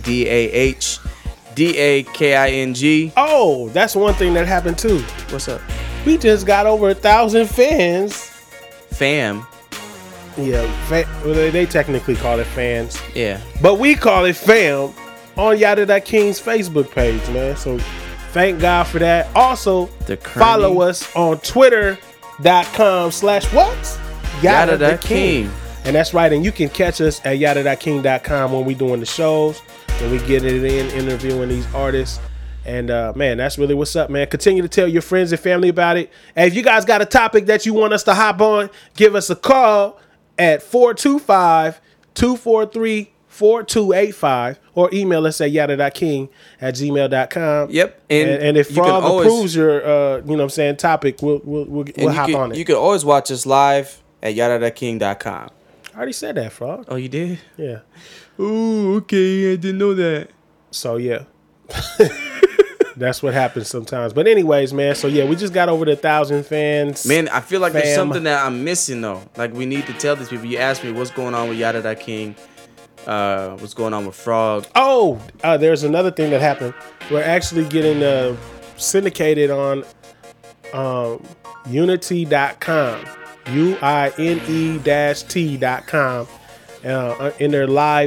YADAHDAKING. Oh, that's one thing that happened too. What's up? We just got over 1,000 fans. Fam. Yeah, well, they technically call it fans. Yeah. But we call it fam on Yada King's Facebook page, man. So thank God for that. Also, follow us on Twitter.com/what? Yada King. And that's right. And you can catch us at Yada.King.com when we doing the shows, when we get it in, interviewing these artists. And man, that's really what's up, man. Continue to tell your friends and family about it. And if you guys got a topic that you want us to hop on, give us a call at 425-243-4285 or email us at yada.king@gmail.com. Yep. And if Frog approves your you know what I'm saying, topic, we'll hop on it. You can always watch us live at yada.king.com. I already said that, Frog. Oh, you did? Yeah. Oh, okay. I didn't know that. So yeah. That's what happens sometimes. But anyways, man, so yeah, we just got over 1,000 fans. Man, I feel like there's something that I'm missing though. Like we need to tell these people. You asked me what's going on with Yada.King, what's going on with Frog. Oh, there's another thing that happened. We're actually getting syndicated on unity.com. UINE-T.com. In their live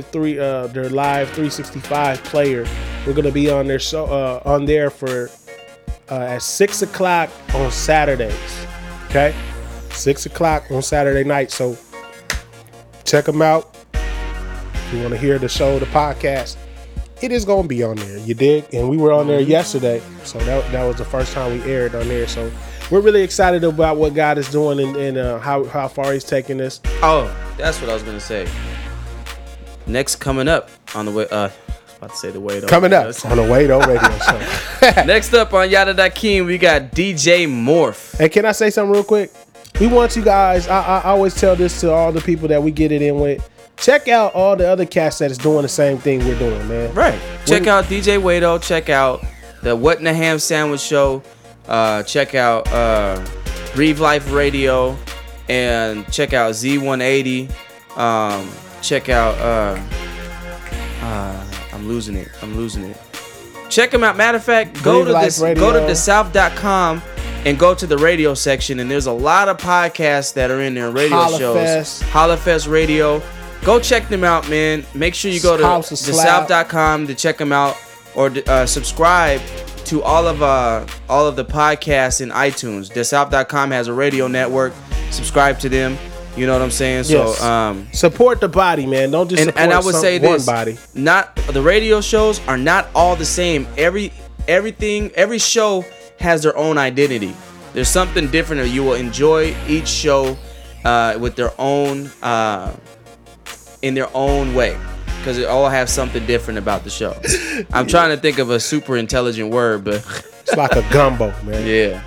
365 player. We're gonna be on their show on there for at 6 o'clock on Saturdays. Okay, 6 o'clock on Saturday night. So check them out. If you want to hear the show, the podcast, it is gonna be on there. You dig? And we were on there yesterday, so that was the first time we aired on there. So we're really excited about what God is doing and how far He's taking us. Oh, that's what I was gonna say. Next coming up on the way. About to say the Wade. Coming up on the Wade Radio Show. Next up on Yada.King, we got DJ Morph. Hey, can I say something real quick? We want you guys. I always tell this to all the people that we get it in with. Check out all the other cats that is doing the same thing we're doing, man. Right. Check out DJ Wado. Check out the What in the Ham Sandwich Show. Check out Breathe Life Radio, and check out Z180. Check out I'm losing it. Check them out. Matter of fact, go to thesouth.com and go to the radio section, and there's a lot of podcasts that are in there, radio shows. Hollafest Radio. Go check them out, man. Make sure you go to thesouth.com to check them out, or subscribe to all of the podcasts in iTunes. Thesouth.com has a radio network. Subscribe to them. You know what I'm saying? Yes. So support the body, man. Don't just support and I would say one this, body. Not the radio shows are not all the same. Every show has their own identity. There's something different, or you will enjoy each show with their own in their own way, because it all have something different about the show. I'm trying to think of a super intelligent word, but it's like a gumbo, man. Yeah.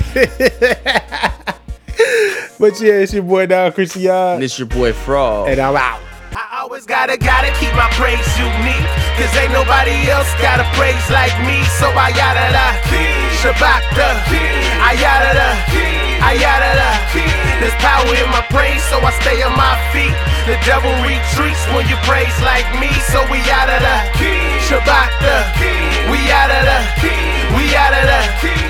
But yeah, it's your boy Don Christian. And it's your boy Frog. And I'm out. I always gotta keep my praise unique, cause ain't nobody else got a praise like me. So I yada da, Shabbat da, I yada da, I yada da. There's power in my praise, so I stay on my feet. The devil retreats when you praise like me. So we yada da, Shabbat da, we yada da, we yada da.